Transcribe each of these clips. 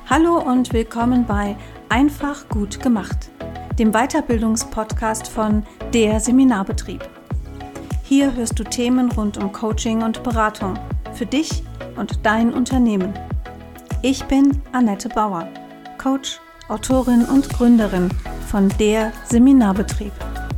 Hallo und willkommen bei Einfach gut gemacht, dem Weiterbildungspodcast von der Seminarbetrieb. Hier hörst du Themen rund um Coaching und Beratung für dich und dein Unternehmen. Ich bin Annette Bauer, Coach, Autorin und Gründerin von der Seminarbetrieb.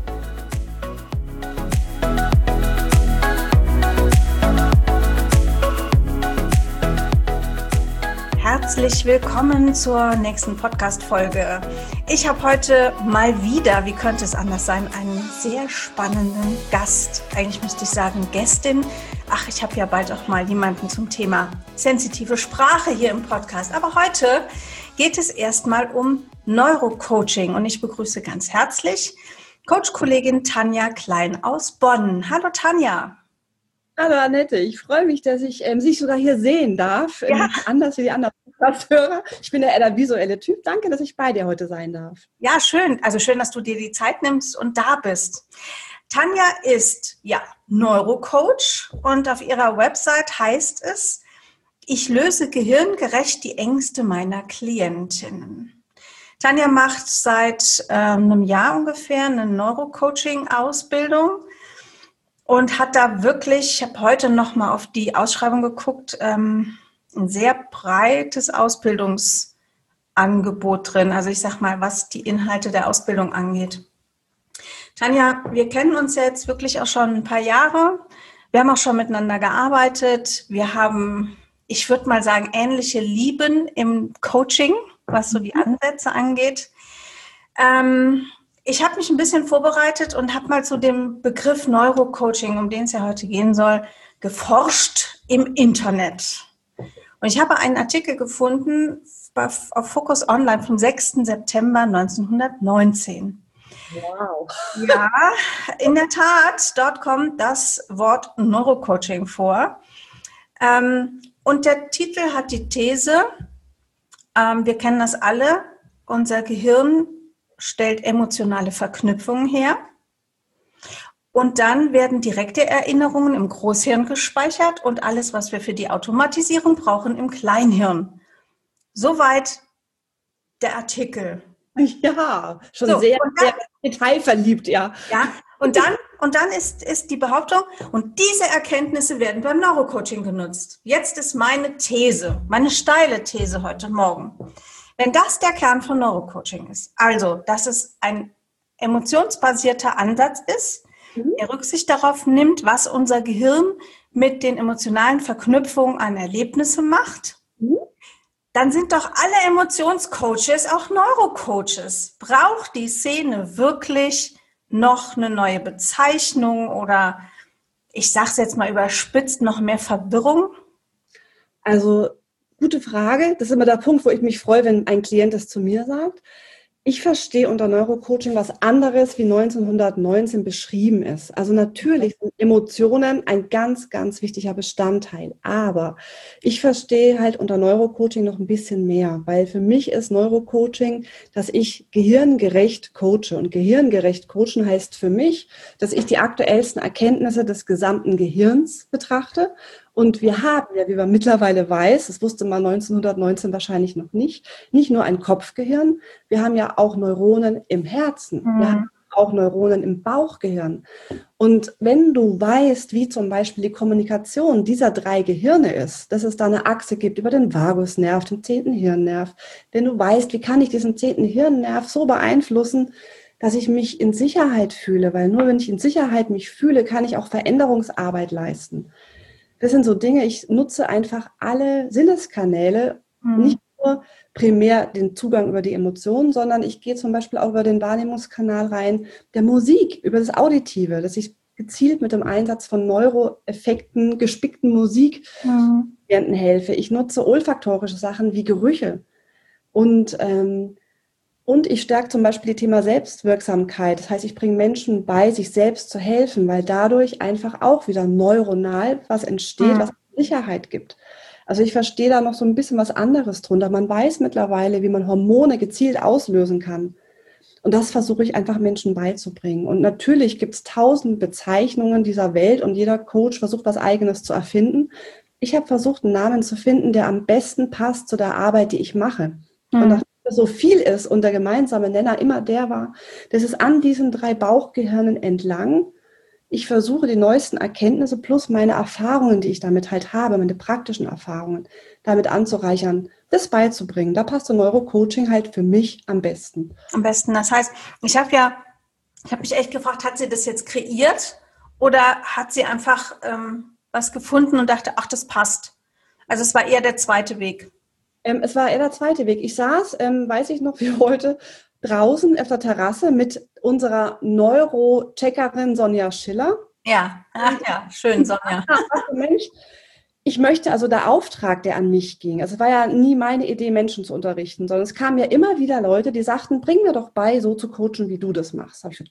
Herzlich willkommen zur nächsten Podcast-Folge. Ich habe heute mal wieder, wie könnte es anders sein, einen sehr spannenden Gast. Eigentlich müsste ich sagen Gästin. Ich habe ja bald auch mal jemanden zum Thema sensitive Sprache hier im Podcast. Aber heute geht es erstmal um Neurocoaching und ich begrüße ganz herzlich Coach-Kollegin Tanja Klein aus Bonn. Hallo Tanja. Hallo Annette, ich freue mich, dass ich Sie sogar hier sehen darf, Ja. Anders wie die anderen Podcast-Hörer. Ich bin ja eher der visuelle Typ. Danke, dass ich bei dir heute sein darf. Ja, schön. Also schön, dass du dir die Zeit nimmst und da bist. Tanja ist Neurocoach und auf ihrer Website heißt es, ich löse gehirngerecht die Ängste meiner Klientinnen. Tanja macht seit einem Jahr ungefähr eine Neurocoaching-Ausbildung. Und hat da wirklich, ich habe heute noch mal auf die Ausschreibung geguckt, ein sehr breites Ausbildungsangebot drin. Also ich sag mal, was die Inhalte der Ausbildung angeht. Tanja, wir kennen uns jetzt wirklich auch schon ein paar Jahre. Wir haben auch schon miteinander gearbeitet. Wir haben, ich würde mal sagen, ähnliche Lieben im Coaching, was so die Ansätze angeht. Ich habe mich ein bisschen vorbereitet und habe mal zu dem Begriff Neurocoaching, um den es ja heute gehen soll, geforscht im Internet. Und ich habe einen Artikel gefunden auf Focus Online vom 6. September 1919. Wow. Ja, in der Tat, dort kommt das Wort Neurocoaching vor. Und der Titel hat die These, wir kennen das alle, unser Gehirn stellt emotionale Verknüpfungen her und dann werden direkte Erinnerungen im Großhirn gespeichert und alles, was wir für die Automatisierung brauchen, im Kleinhirn. Soweit der Artikel. Ja, schon so, sehr detailverliebt, ja. Ja, und dann ist die Behauptung, und diese Erkenntnisse werden beim Neurocoaching genutzt. Jetzt ist meine These, meine steile These heute Morgen. Wenn das der Kern von Neurocoaching ist, also dass es ein emotionsbasierter Ansatz ist, der Rücksicht darauf nimmt, was unser Gehirn mit den emotionalen Verknüpfungen an Erlebnisse macht, dann sind doch alle Emotionscoaches auch Neurocoaches. Braucht die Szene wirklich noch eine neue Bezeichnung oder, ich sage es jetzt mal überspitzt, noch mehr Verwirrung? Also gute Frage. Das ist immer der Punkt, wo ich mich freue, wenn ein Klient das zu mir sagt. Ich verstehe unter Neurocoaching was anderes, wie 1919 beschrieben ist. Also natürlich sind Emotionen ein ganz, ganz wichtiger Bestandteil. Aber ich verstehe halt unter Neurocoaching noch ein bisschen mehr, weil für mich ist Neurocoaching, dass ich gehirngerecht coache. Und gehirngerecht coachen heißt für mich, dass ich die aktuellsten Erkenntnisse des gesamten Gehirns betrachte. Und wir haben ja, wie man mittlerweile weiß, das wusste man 1919 wahrscheinlich noch nicht nur ein Kopfgehirn, wir haben ja auch Neuronen im Herzen, wir haben auch Neuronen im Bauchgehirn. Und wenn du weißt, wie zum Beispiel die Kommunikation dieser 3 Gehirne ist, dass es da eine Achse gibt über den Vagusnerv, den 10. Hirnnerv, wenn du weißt, wie kann ich diesen 10. Hirnnerv so beeinflussen, dass ich mich in Sicherheit fühle, weil nur wenn ich in Sicherheit mich fühle, kann ich auch Veränderungsarbeit leisten. Das sind so Dinge, ich nutze einfach alle Sinneskanäle, nicht nur primär den Zugang über die Emotionen, sondern ich gehe zum Beispiel auch über den Wahrnehmungskanal rein der Musik, über das Auditive, dass ich gezielt mit dem Einsatz von Neuroeffekten, gespickten Musik Klienten helfe. Ich nutze olfaktorische Sachen wie Gerüche und ich stärke zum Beispiel die Thema Selbstwirksamkeit. Das heißt, ich bringe Menschen bei, sich selbst zu helfen, weil dadurch einfach auch wieder neuronal was entsteht, was Sicherheit gibt. Also ich verstehe da noch so ein bisschen was anderes drunter. Man weiß mittlerweile, wie man Hormone gezielt auslösen kann. Und das versuche ich einfach Menschen beizubringen. Und natürlich gibt es 1000 Bezeichnungen dieser Welt und jeder Coach versucht, was Eigenes zu erfinden. ich habe versucht, einen Namen zu finden, der am besten passt zu der Arbeit, die ich mache. Und nachdem es so viel ist und der gemeinsame Nenner immer der war, dass es an diesen 3 Bauchgehirnen entlang, ich versuche die neuesten Erkenntnisse plus meine Erfahrungen, die ich damit halt habe, meine praktischen Erfahrungen, damit anzureichern, das beizubringen. Da passt so Neurocoaching halt für mich am besten. Am besten. Das heißt, ich habe mich echt gefragt, hat sie das jetzt kreiert oder hat sie einfach was gefunden und dachte, ach, das passt. Also es war eher der zweite Weg. Es war eher der zweite Weg. Ich saß, weiß ich noch wie heute, draußen auf der Terrasse mit unserer Neurocheckerin Sonja Schiller. Ja, ach ja, schön, Sonja. Mensch, ich möchte also der Auftrag, der an mich ging. Also es war ja nie meine Idee, Menschen zu unterrichten, sondern es kamen ja immer wieder Leute, die sagten, bring mir doch bei, so zu coachen, wie du das machst. Habe ich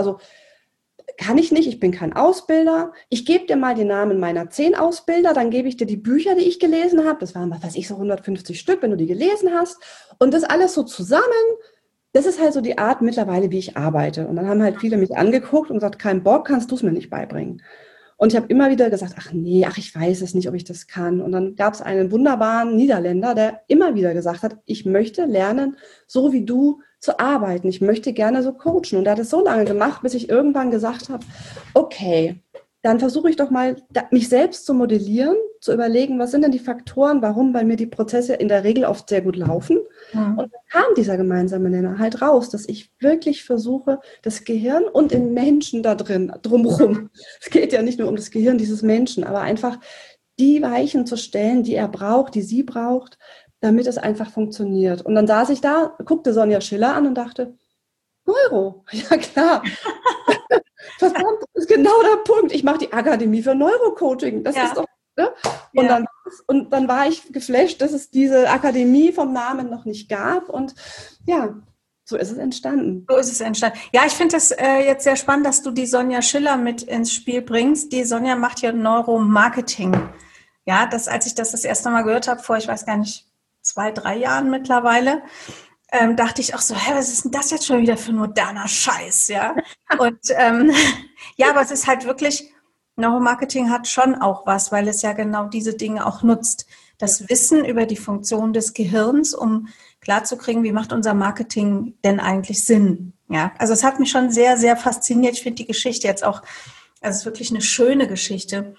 kann ich nicht, ich bin kein Ausbilder. Ich gebe dir mal die Namen meiner 10 Ausbilder, dann gebe ich dir die Bücher, die ich gelesen habe. Das waren, was weiß ich, so 150 Stück, wenn du die gelesen hast. Und das alles so zusammen. Das ist halt so die Art mittlerweile, wie ich arbeite. Und dann haben halt viele mich angeguckt und gesagt, kein Bock, kannst du es mir nicht beibringen. Und ich habe immer wieder gesagt, ich weiß es nicht, ob ich das kann. Und dann gab es einen wunderbaren Niederländer, der immer wieder gesagt hat, ich möchte lernen, so wie du zu arbeiten. Ich möchte gerne so coachen. Und er hat es so lange gemacht, bis ich irgendwann gesagt habe, okay, dann versuche ich doch mal, mich selbst zu modellieren, zu überlegen, was sind denn die Faktoren, warum bei mir die Prozesse in der Regel oft sehr gut laufen. Mhm. Und dann kam dieser gemeinsame Nenner halt raus, dass ich wirklich versuche, das Gehirn und den Menschen da drin, drumherum, es geht ja nicht nur um das Gehirn dieses Menschen, aber einfach die Weichen zu stellen, die er braucht, die sie braucht, damit es einfach funktioniert. Und dann saß ich da, guckte Sonja Schiller an und dachte, Neuro, ja klar. Verdammt, das ist genau der Punkt. Ich mache die Akademie für Neurocoaching. Das ist doch, ne? Und dann war ich geflasht, dass es diese Akademie vom Namen noch nicht gab. Und ja, so ist es entstanden. So ist es entstanden. Ja, ich finde das jetzt sehr spannend, dass du die Sonja Schiller mit ins Spiel bringst. Die Sonja macht ja Neuromarketing. Ja, als ich das erste Mal gehört habe, vor, ich weiß gar nicht, 2, 3 Jahren mittlerweile, dachte ich auch so, was ist denn das jetzt schon wieder für ein moderner Scheiß, ja? Und ja, aber es ist halt wirklich, Neuromarketing hat schon auch was, weil es ja genau diese Dinge auch nutzt. Das Wissen über die Funktion des Gehirns, um klarzukriegen, wie macht unser Marketing denn eigentlich Sinn? Ja, also es hat mich schon sehr, sehr fasziniert. Ich finde die Geschichte jetzt auch, also es ist wirklich eine schöne Geschichte.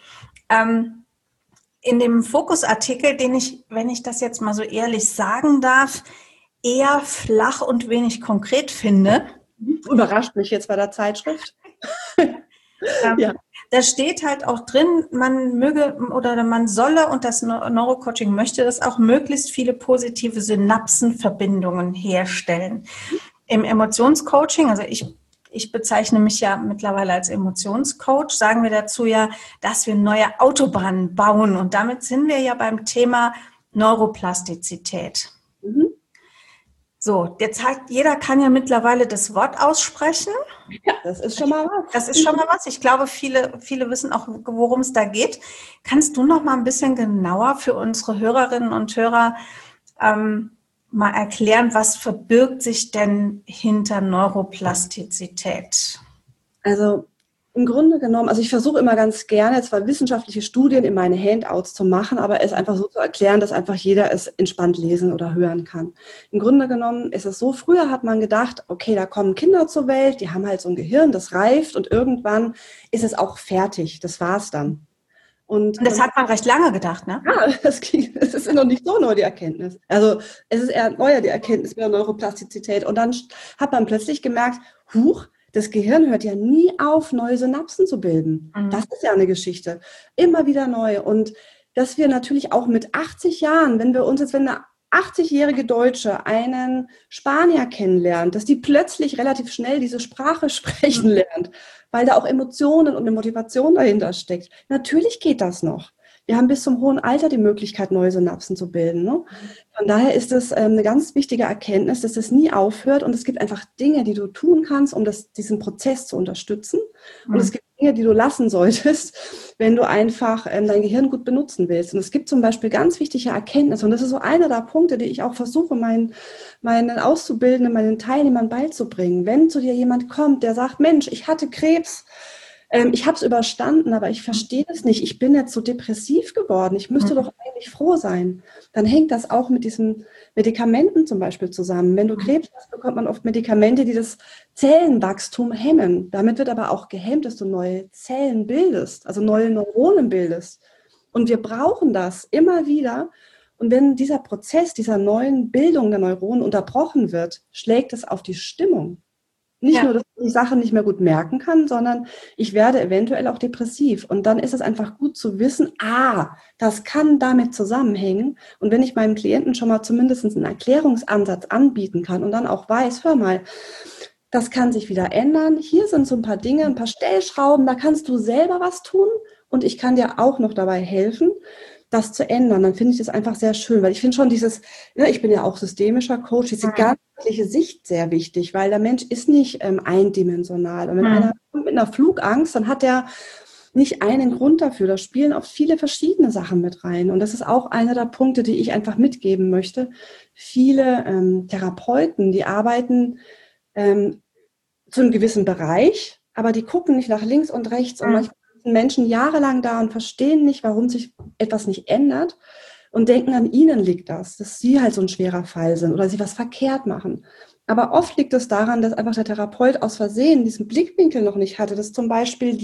In dem Fokusartikel, den ich, wenn ich das jetzt mal so ehrlich sagen darf, eher flach und wenig konkret finde. Überrascht mich jetzt bei der Zeitschrift. Ja. Da steht halt auch drin, man möge oder man solle, und das Neurocoaching möchte das auch, möglichst viele positive Synapsenverbindungen herstellen. Im Emotionscoaching, also ich bezeichne mich ja mittlerweile als Emotionscoach, sagen wir dazu ja, dass wir neue Autobahnen bauen. Und damit sind wir ja beim Thema Neuroplastizität. Mhm. So, jetzt jeder kann ja mittlerweile das Wort aussprechen. Ja, das ist schon mal was. Das ist schon mal was. Ich glaube, viele wissen auch, worum es da geht. Kannst du noch mal ein bisschen genauer für unsere Hörerinnen und Hörer mal erklären, was verbirgt sich denn hinter Neuroplastizität? Also im Grunde genommen, also ich versuche immer ganz gerne, zwar wissenschaftliche Studien in meine Handouts zu machen, aber es einfach so zu erklären, dass einfach jeder es entspannt lesen oder hören kann. Im Grunde genommen ist es so, früher hat man gedacht, okay, da kommen Kinder zur Welt, die haben halt so ein Gehirn, das reift und irgendwann ist es auch fertig, das war's dann. Und das hat man recht lange gedacht, ne? Ja, das ist noch nicht so neu, die Erkenntnis. Also es ist eher neuer, die Erkenntnis mit der Neuroplastizität. Und dann hat man plötzlich gemerkt, das Gehirn hört ja nie auf, neue Synapsen zu bilden. Mhm. Das ist ja eine Geschichte. Immer wieder neu. Und dass wir natürlich auch mit 80 Jahren, wenn eine 80-jährige Deutsche einen Spanier kennenlernt, dass die plötzlich relativ schnell diese Sprache sprechen lernt, weil da auch Emotionen und eine Motivation dahinter steckt. Natürlich geht das noch. Wir haben bis zum hohen Alter die Möglichkeit, neue Synapsen zu bilden. Ne? Von daher ist es eine ganz wichtige Erkenntnis, dass es nie aufhört und es gibt einfach Dinge, die du tun kannst, um diesen Prozess zu unterstützen. Und es gibt Dinge, die du lassen solltest, wenn du einfach dein Gehirn gut benutzen willst. Und es gibt zum Beispiel ganz wichtige Erkenntnisse und das ist so einer der Punkte, die ich auch versuche, meinen Auszubildenden, meinen Teilnehmern beizubringen. Wenn zu dir jemand kommt, der sagt, Mensch, ich hatte Krebs, ich habe es überstanden, aber ich verstehe das nicht. Ich bin jetzt so depressiv geworden. Ich müsste doch eigentlich froh sein. Dann hängt das auch mit diesen Medikamenten zum Beispiel zusammen. Wenn du Krebs hast, bekommt man oft Medikamente, die das Zellenwachstum hemmen. Damit wird aber auch gehemmt, dass du neue Zellen bildest, also neue Neuronen bildest. Und wir brauchen das immer wieder. Und wenn dieser Prozess dieser neuen Bildung der Neuronen unterbrochen wird, schlägt es auf die Stimmung. Nicht nur, dass ich die Sachen nicht mehr gut merken kann, sondern ich werde eventuell auch depressiv. Und dann ist es einfach gut zu wissen, das kann damit zusammenhängen. Und wenn ich meinem Klienten schon mal zumindest einen Erklärungsansatz anbieten kann und dann auch weiß, hör mal, das kann sich wieder ändern. Hier sind so ein paar Dinge, ein paar Stellschrauben, da kannst du selber was tun und ich kann dir auch noch dabei helfen, das zu ändern, dann finde ich das einfach sehr schön, weil ich finde schon ich bin ja auch systemischer Coach, diese ganzheitliche Sicht sehr wichtig, weil der Mensch ist nicht eindimensional. Und wenn einer kommt mit einer Flugangst, dann hat er nicht einen Grund dafür. Da spielen oft viele verschiedene Sachen mit rein. Und das ist auch einer der Punkte, die ich einfach mitgeben möchte. Viele Therapeuten, die arbeiten zu einem gewissen Bereich, aber die gucken nicht nach links und rechts und manchmal Menschen jahrelang da und verstehen nicht, warum sich etwas nicht ändert und denken, an ihnen liegt das, dass sie halt so ein schwerer Fall sind oder sie was verkehrt machen. Aber oft liegt es daran, dass einfach der Therapeut aus Versehen diesen Blickwinkel noch nicht hatte, dass zum Beispiel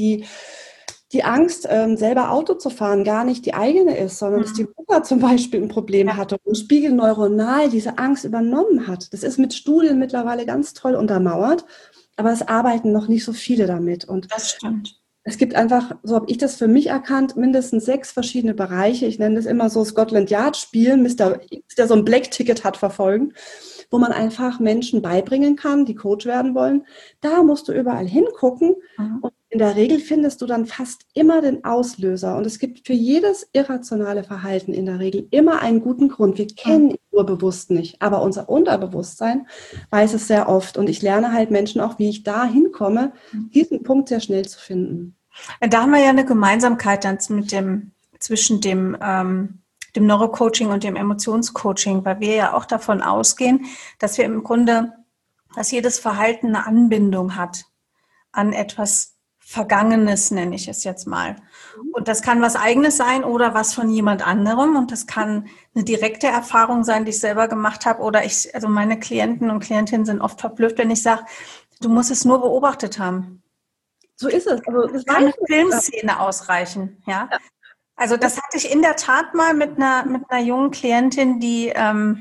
die Angst, selber Auto zu fahren, gar nicht die eigene ist, sondern dass die Mutter zum Beispiel ein Problem hatte und spiegelneuronal diese Angst übernommen hat. Das ist mit Studien mittlerweile ganz toll untermauert, aber es arbeiten noch nicht so viele damit. Und das stimmt. Es gibt einfach, so habe ich das für mich erkannt, mindestens 6 verschiedene Bereiche. Ich nenne das immer so Scotland Yard spielen, Mr. X, der so ein Black-Ticket hat, verfolgen, wo man einfach Menschen beibringen kann, die Coach werden wollen. Da musst du überall hingucken und in der Regel findest du dann fast immer den Auslöser. Und es gibt für jedes irrationale Verhalten in der Regel immer einen guten Grund. Wir kennen ihn nur bewusst nicht, aber unser Unterbewusstsein weiß es sehr oft. Und ich lerne halt Menschen auch, wie ich da hinkomme, diesen Punkt sehr schnell zu finden. Da haben wir ja eine Gemeinsamkeit dann zwischen dem Neurocoaching und dem Emotionscoaching, weil wir ja auch davon ausgehen, dass wir im Grunde, dass jedes Verhalten eine Anbindung hat an etwas Vergangenes, nenne ich es jetzt mal. Und das kann was Eigenes sein oder was von jemand anderem. Und das kann eine direkte Erfahrung sein, die ich selber gemacht habe. Oder also meine Klienten und Klientinnen sind oft verblüfft, wenn ich sage, du musst es nur beobachtet haben. So ist es. Also das kann eine Filmszene ausreichen. Ja? Also das hatte ich in der Tat mal mit einer jungen Klientin, die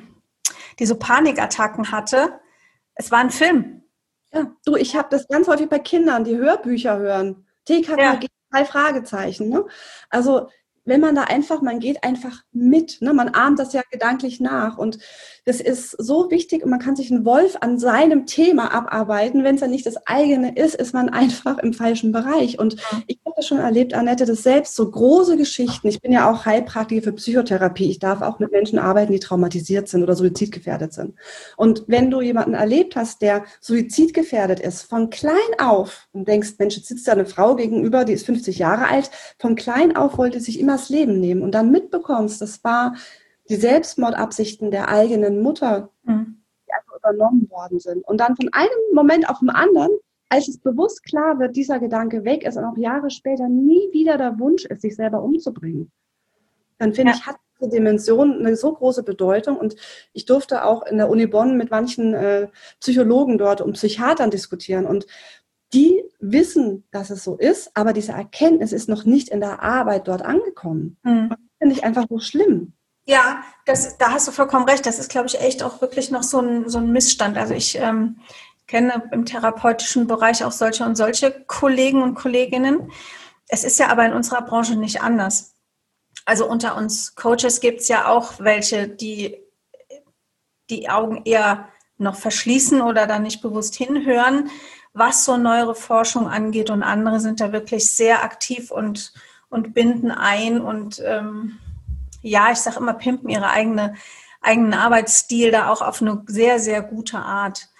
so Panikattacken hatte. Es war ein Film. Ja, ich habe das ganz häufig bei Kindern, die Hörbücher hören. TKKG, 3 Fragezeichen. Ne? Also wenn man man geht einfach mit. Ne? Man ahmt das ja gedanklich nach. Und das ist so wichtig und man kann sich einen Wolf an seinem Thema abarbeiten. Wenn es ja nicht das eigene ist man einfach im falschen Bereich. Und ich habe das schon erlebt, Annette, dass selbst so große Geschichten, ich bin ja auch Heilpraktiker für Psychotherapie, ich darf auch mit Menschen arbeiten, die traumatisiert sind oder suizidgefährdet sind. Und wenn du jemanden erlebt hast, der suizidgefährdet ist, von klein auf und denkst, Mensch, jetzt sitzt da eine Frau gegenüber, die ist 50 Jahre alt, von klein auf wollte sich immer das Leben nehmen und dann mitbekommst, das war die Selbstmordabsichten der eigenen Mutter, die einfach übernommen worden sind. Und dann von einem Moment auf den anderen, als es bewusst klar wird, dieser Gedanke weg ist und auch Jahre später nie wieder der Wunsch ist, sich selber umzubringen, dann finde ich, hat diese Dimension eine so große Bedeutung. Und ich durfte auch in der Uni Bonn mit manchen Psychologen dort und Psychiatern diskutieren und die wissen, dass es so ist, aber diese Erkenntnis ist noch nicht in der Arbeit dort angekommen. Und das finde ich einfach so schlimm. Ja, da hast du vollkommen recht. Das ist, glaube ich, echt auch wirklich noch so ein Missstand. Also ich kenne im therapeutischen Bereich auch solche und solche Kollegen und Kolleginnen. Es ist ja aber in unserer Branche nicht anders. Also unter uns Coaches gibt es ja auch welche, die Augen eher noch verschließen oder da nicht bewusst hinhören, was so neuere Forschung angeht, und andere sind da wirklich sehr aktiv und binden ein und ich sage immer, pimpen ihre eigenen Arbeitsstil da auch auf eine sehr, sehr gute Art.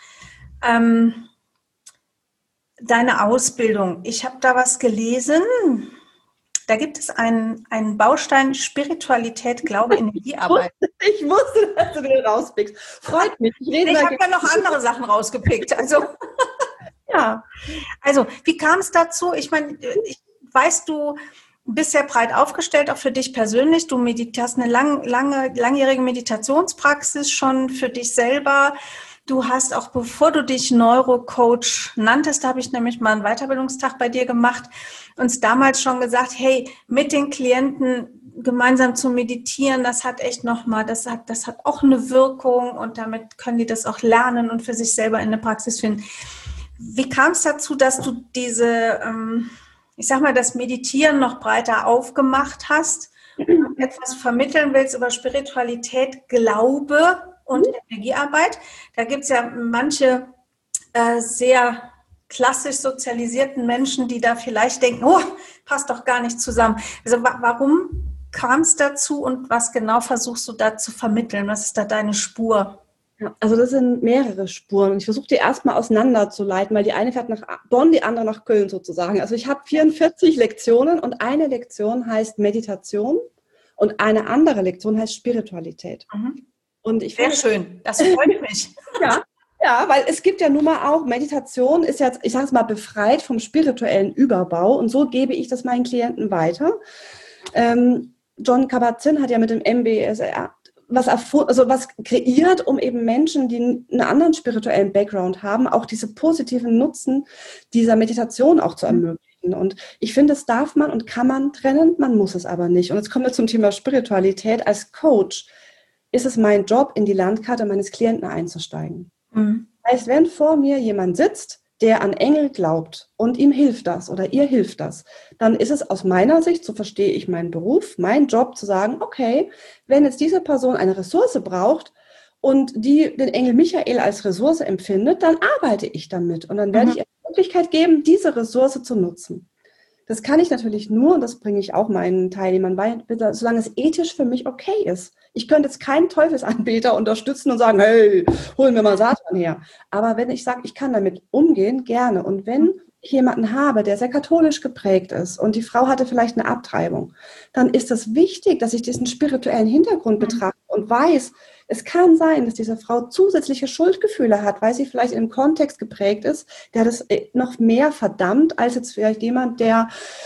Deine Ausbildung, ich habe da was gelesen, da gibt es einen Baustein Spiritualität, Glaube, Energiearbeit. Ich wusste, dass du den rauspickst. Freut mich. Ich habe ja noch andere Sachen rausgepickt. Also Ja, also wie kam es dazu? Ich meine, ich weiß, du bist sehr breit aufgestellt, auch für dich persönlich. Du hast eine langjährige Meditationspraxis schon für dich selber. Du hast auch, bevor du dich Neurocoach nanntest, habe ich nämlich mal einen Weiterbildungstag bei dir gemacht, uns damals schon gesagt, hey, mit den Klienten gemeinsam zu meditieren, das hat echt nochmal, das hat auch eine Wirkung und damit können die das auch lernen und für sich selber in der Praxis finden. Wie kam es dazu, dass du ich sag mal, das Meditieren noch breiter aufgemacht hast und etwas vermitteln willst über Spiritualität, Glaube und Energiearbeit? Da gibt es ja manche sehr klassisch sozialisierten Menschen, die da vielleicht denken, oh, passt doch gar nicht zusammen. Also warum kam es dazu und was genau versuchst du da zu vermitteln? Was ist da deine Spur? Ja, also das sind mehrere Spuren und ich versuche die erstmal auseinanderzuleiten, weil die eine fährt nach Bonn, die andere nach Köln sozusagen. Also ich habe 44 Lektionen und eine Lektion heißt Meditation und eine andere Lektion heißt Spiritualität. Mhm. Und ich Sehr schön, das freut mich. Ja, weil es gibt ja nun mal auch, Meditation ist jetzt, ich sage es mal, befreit vom spirituellen Überbau und so gebe ich das meinen Klienten weiter. Jon Kabat-Zinn hat ja mit dem MBSR was kreiert, um eben Menschen, die einen anderen spirituellen Background haben, auch diese positiven Nutzen dieser Meditation auch zu ermöglichen. Und ich finde, das darf man und kann man trennen, man muss es aber nicht. Und jetzt kommen wir zum Thema Spiritualität. Als Coach ist es mein Job, in die Landkarte meines Klienten einzusteigen. Mhm. Das heißt, wenn vor mir jemand sitzt, der an Engel glaubt und ihm hilft das oder ihr hilft das, dann ist es aus meiner Sicht, so verstehe ich meinen Beruf, mein Job zu sagen, okay, wenn jetzt diese Person eine Ressource braucht und die den Engel Michael als Ressource empfindet, dann arbeite ich damit und dann werde ich ihr die Möglichkeit geben, diese Ressource zu nutzen. Das kann ich natürlich nur, und das bringe ich auch meinen Teilnehmern bei, solange es ethisch für mich okay ist. Ich könnte jetzt keinen Teufelsanbeter unterstützen und sagen, hey, holen wir mal Satan her. Aber wenn ich sage, ich kann damit umgehen, gerne. Und wenn ich jemanden habe, der sehr katholisch geprägt ist und die Frau hatte vielleicht eine Abtreibung, dann ist es wichtig, dass ich diesen spirituellen Hintergrund betrachte und weiß, es kann sein, dass diese Frau zusätzliche Schuldgefühle hat, weil sie vielleicht in einem Kontext geprägt ist, der das noch mehr verdammt, als jetzt vielleicht jemand, der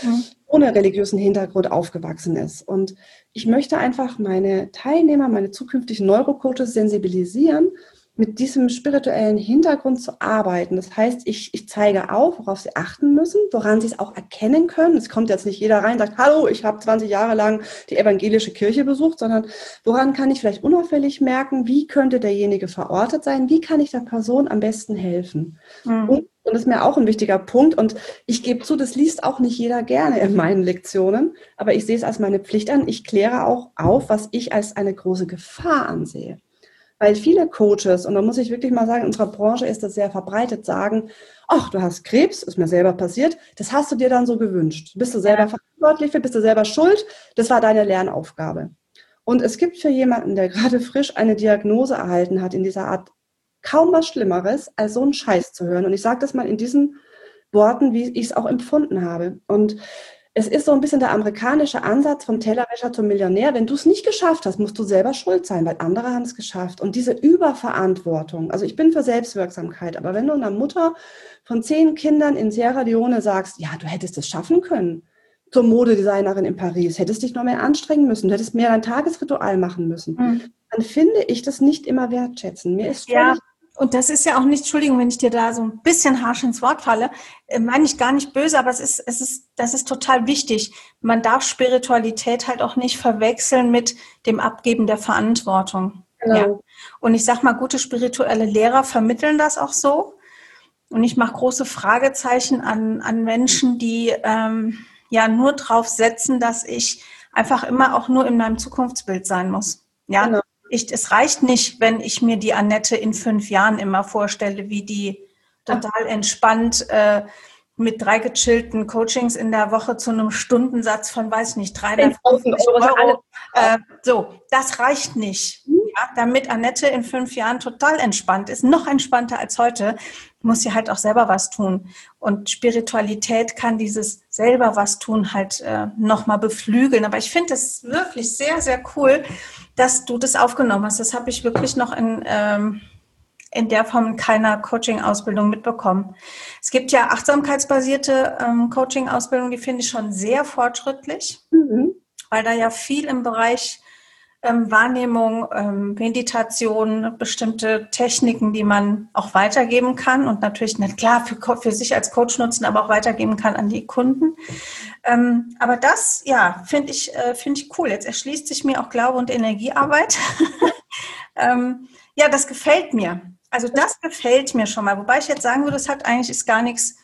ohne religiösen Hintergrund aufgewachsen ist. Und ich möchte einfach meine Teilnehmer, meine zukünftigen Neurocoaches sensibilisieren, mit diesem spirituellen Hintergrund zu arbeiten. Das heißt, ich zeige auf, worauf sie achten müssen, woran sie es auch erkennen können. Es kommt jetzt nicht jeder rein und sagt, hallo, ich habe 20 Jahre lang die evangelische Kirche besucht, sondern woran kann ich vielleicht unauffällig merken, wie könnte derjenige verortet sein, wie kann ich der Person am besten helfen. Und das ist mir auch ein wichtiger Punkt und ich gebe zu, das liest auch nicht jeder gerne in meinen Lektionen, aber ich sehe es als meine Pflicht an. Ich kläre auch auf, was ich als eine große Gefahr ansehe. Weil viele Coaches, und da muss ich wirklich mal sagen, in unserer Branche ist das sehr verbreitet, sagen, ach, du hast Krebs, ist mir selber passiert, das hast du dir dann so gewünscht. Bist du selber verantwortlich für, bist du selber schuld, das war deine Lernaufgabe. Und es gibt für jemanden, der gerade frisch eine Diagnose erhalten hat, in dieser Art kaum was Schlimmeres, als so einen Scheiß zu hören. Und ich sage das mal in diesen Worten, wie ich es auch empfunden habe. Und es ist so ein bisschen der amerikanische Ansatz vom Tellerwäscher zum Millionär. Wenn du es nicht geschafft hast, musst du selber schuld sein, weil andere haben es geschafft. Und diese Überverantwortung, also ich bin für Selbstwirksamkeit, aber wenn du einer Mutter von 10 Kindern in Sierra Leone sagst, ja, du hättest es schaffen können, zur Modedesignerin in Paris, hättest dich noch mehr anstrengen müssen, du hättest mehr dein Tagesritual machen müssen, dann finde ich das nicht immer wertschätzen. Mir ist völlig und das ist ja auch nicht, Entschuldigung, wenn ich dir da so ein bisschen harsch ins Wort falle, meine ich gar nicht böse, aber das ist total wichtig. Man darf Spiritualität halt auch nicht verwechseln mit dem Abgeben der Verantwortung. Genau. Ja. Und ich sag mal, gute spirituelle Lehrer vermitteln das auch so. Und ich mache große Fragezeichen an Menschen, die nur drauf setzen, dass ich einfach immer auch nur in meinem Zukunftsbild sein muss. Ja. Genau. Es reicht nicht, wenn ich mir die Annette in 5 Jahren immer vorstelle, wie die total entspannt mit 3 gechillten Coachings in der Woche zu einem Stundensatz von, weiß nicht, 350 Euro. So, das reicht nicht. Ja, damit Annette in 5 Jahren total entspannt ist, noch entspannter als heute, muss sie halt auch selber was tun. Und Spiritualität kann dieses selber was tun halt nochmal beflügeln. Aber ich finde es wirklich sehr, sehr cool, dass du das aufgenommen hast. Das habe ich wirklich noch in der Form in keiner Coaching-Ausbildung mitbekommen. Es gibt ja achtsamkeitsbasierte Coaching-Ausbildung, die finde ich schon sehr fortschrittlich, weil da ja viel im Bereich Wahrnehmung, Meditation, bestimmte Techniken, die man auch weitergeben kann und natürlich nicht klar für sich als Coach nutzen, aber auch weitergeben kann an die Kunden. Aber das, ja, finde ich cool. Jetzt erschließt sich mir auch Glaube und Energiearbeit. Ja, das gefällt mir. Also das gefällt mir schon mal. Wobei ich jetzt sagen würde, es hat eigentlich ist gar nichts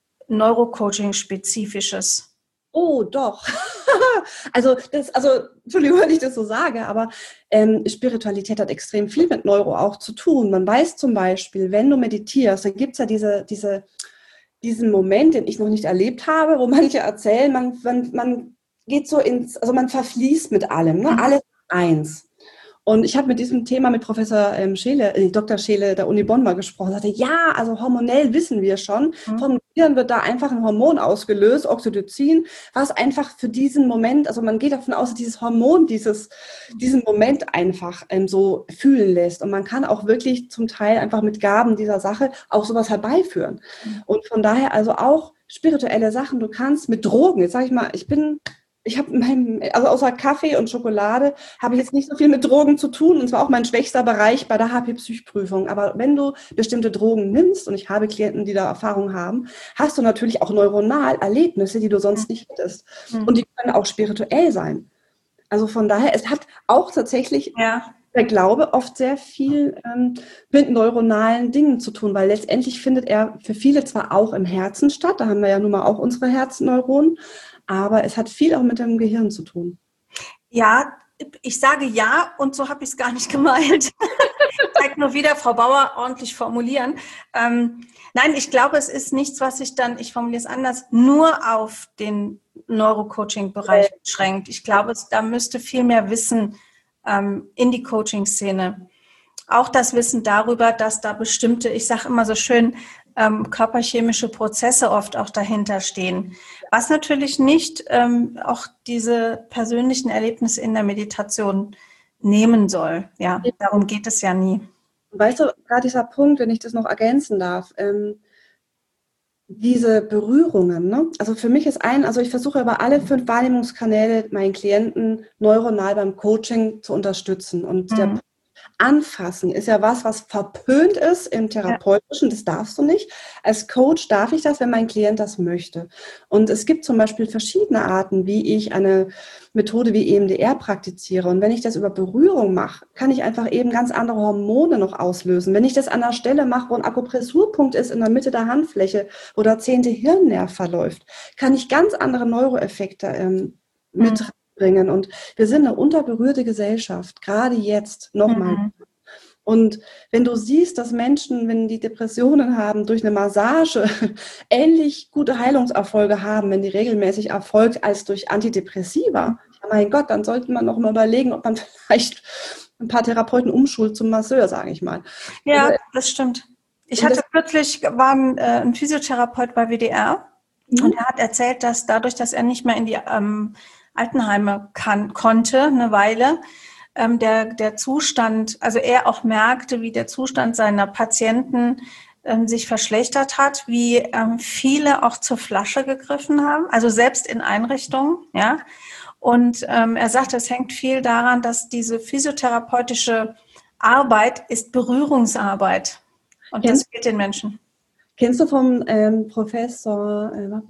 Neurocoaching-Spezifisches. Oh, doch. Also, Entschuldigung, wenn ich das so sage, aber Spiritualität hat extrem viel mit Neuro auch zu tun. Man weiß zum Beispiel, wenn du meditierst, dann gibt es ja diesen Moment, den ich noch nicht erlebt habe, wo manche erzählen, man geht so also man verfließt mit allem, ne? Alles eins. Und ich habe mit diesem Thema mit Professor Dr. Scheele der Uni Bonn mal gesprochen. Er sagte, ja, also hormonell wissen wir schon, vom Gehirn wird da einfach ein Hormon ausgelöst, Oxytocin, was einfach für diesen Moment, also man geht davon aus, dass dieses Hormon diesen Moment einfach so fühlen lässt. Und man kann auch wirklich zum Teil einfach mit Gaben dieser Sache auch sowas herbeiführen. Und von daher also auch spirituelle Sachen, du kannst mit Drogen, jetzt sage ich mal, ich habe also außer Kaffee und Schokolade habe ich jetzt nicht so viel mit Drogen zu tun. Und zwar auch mein schwächster Bereich bei der HP-Psych-Prüfung. Aber wenn du bestimmte Drogen nimmst, und ich habe Klienten, die da Erfahrung haben, hast du natürlich auch neuronal Erlebnisse, die du sonst nicht hättest. Und die können auch spirituell sein. Also von daher, es hat auch tatsächlich der Glaube oft sehr viel mit neuronalen Dingen zu tun, weil letztendlich findet er für viele zwar auch im Herzen statt, da haben wir ja nun mal auch unsere Herzenneuronen, aber es hat viel auch mit dem Gehirn zu tun. Ja, ich sage ja und so habe ich es gar nicht gemeint. Zeigt nur wieder, Frau Bauer, ordentlich formulieren. Nein, ich glaube, es ist nichts, was sich dann, ich formuliere es anders, nur auf den Neurocoaching-Bereich beschränkt. Ich glaube, da müsste viel mehr Wissen in die Coaching-Szene. Auch das Wissen darüber, dass da bestimmte, ich sage immer so schön, körperchemische Prozesse oft auch dahinter stehen. Was natürlich nicht auch diese persönlichen Erlebnisse in der Meditation nehmen soll. Ja, darum geht es ja nie. Weißt du, gerade dieser Punkt, wenn ich das noch ergänzen darf, diese Berührungen, ne? Also für mich ist also ich versuche über alle 5 Wahrnehmungskanäle meinen Klienten neuronal beim Coaching zu unterstützen. Und der Anfassen ist ja was verpönt ist im Therapeutischen, das darfst du nicht. Als Coach darf ich das, wenn mein Klient das möchte. Und es gibt zum Beispiel verschiedene Arten, wie ich eine Methode wie EMDR praktiziere. Und wenn ich das über Berührung mache, kann ich einfach eben ganz andere Hormone noch auslösen. Wenn ich das an der Stelle mache, wo ein Akupressurpunkt ist in der Mitte der Handfläche, wo der 10. Hirnnerv verläuft, kann ich ganz andere Neuroeffekte mit bringen. Und wir sind eine unterberührte Gesellschaft, gerade jetzt nochmal. Und wenn du siehst, dass Menschen, wenn die Depressionen haben, durch eine Massage ähnlich gute Heilungserfolge haben, wenn die regelmäßig erfolgt, als durch Antidepressiva, ja mein Gott, dann sollte man noch mal überlegen, ob man vielleicht ein paar Therapeuten umschult zum Masseur, sage ich mal. Ja, also, das stimmt. Ich hatte kürzlich, war ein Physiotherapeut bei WDR und er hat erzählt, dass dadurch, dass er nicht mehr in die Altenheime konnte, eine Weile, der Zustand, also er auch merkte, wie der Zustand seiner Patienten sich verschlechtert hat, wie viele auch zur Flasche gegriffen haben, also selbst in Einrichtungen, ja. Und er sagte, es hängt viel daran, dass diese physiotherapeutische Arbeit ist Berührungsarbeit. Und das fehlt den Menschen. Kennst du vom Professor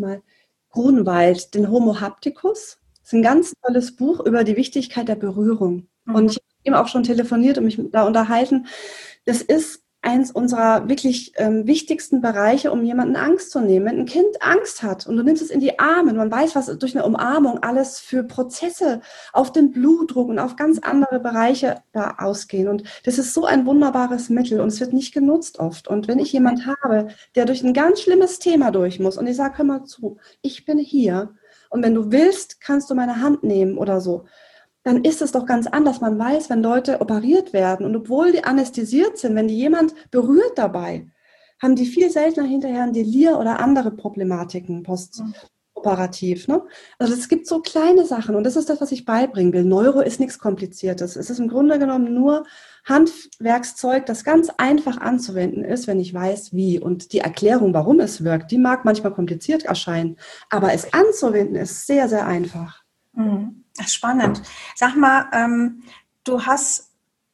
Grunwald den Homo Hapticus? Das ist ein ganz tolles Buch über die Wichtigkeit der Berührung. Und ich habe mit ihm auch schon telefoniert und mich da unterhalten. Das ist eins unserer wirklich wichtigsten Bereiche, um jemanden Angst zu nehmen. Wenn ein Kind Angst hat und du nimmst es in die Arme, man weiß, was durch eine Umarmung alles für Prozesse auf den Blutdruck und auf ganz andere Bereiche da ausgehen. Und das ist so ein wunderbares Mittel und es wird nicht genutzt oft. Und wenn ich jemanden habe, der durch ein ganz schlimmes Thema durch muss und ich sage, hör mal zu, ich bin hier und wenn du willst, kannst du meine Hand nehmen oder so, dann ist es doch ganz anders. Man weiß, wenn Leute operiert werden und obwohl die anästhesiert sind, wenn die jemand berührt dabei, haben die viel seltener hinterher ein Delir oder andere Problematiken postoperativ. operativ. Ne? Also es gibt so kleine Sachen und das ist das, was ich beibringen will. Neuro ist nichts Kompliziertes. Es ist im Grunde genommen nur Handwerkszeug, das ganz einfach anzuwenden ist, wenn ich weiß, wie. Und die Erklärung, warum es wirkt, die mag manchmal kompliziert erscheinen, aber es anzuwenden ist sehr, sehr einfach. Spannend. Sag mal, du hast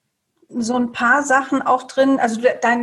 so ein paar Sachen auch drin, also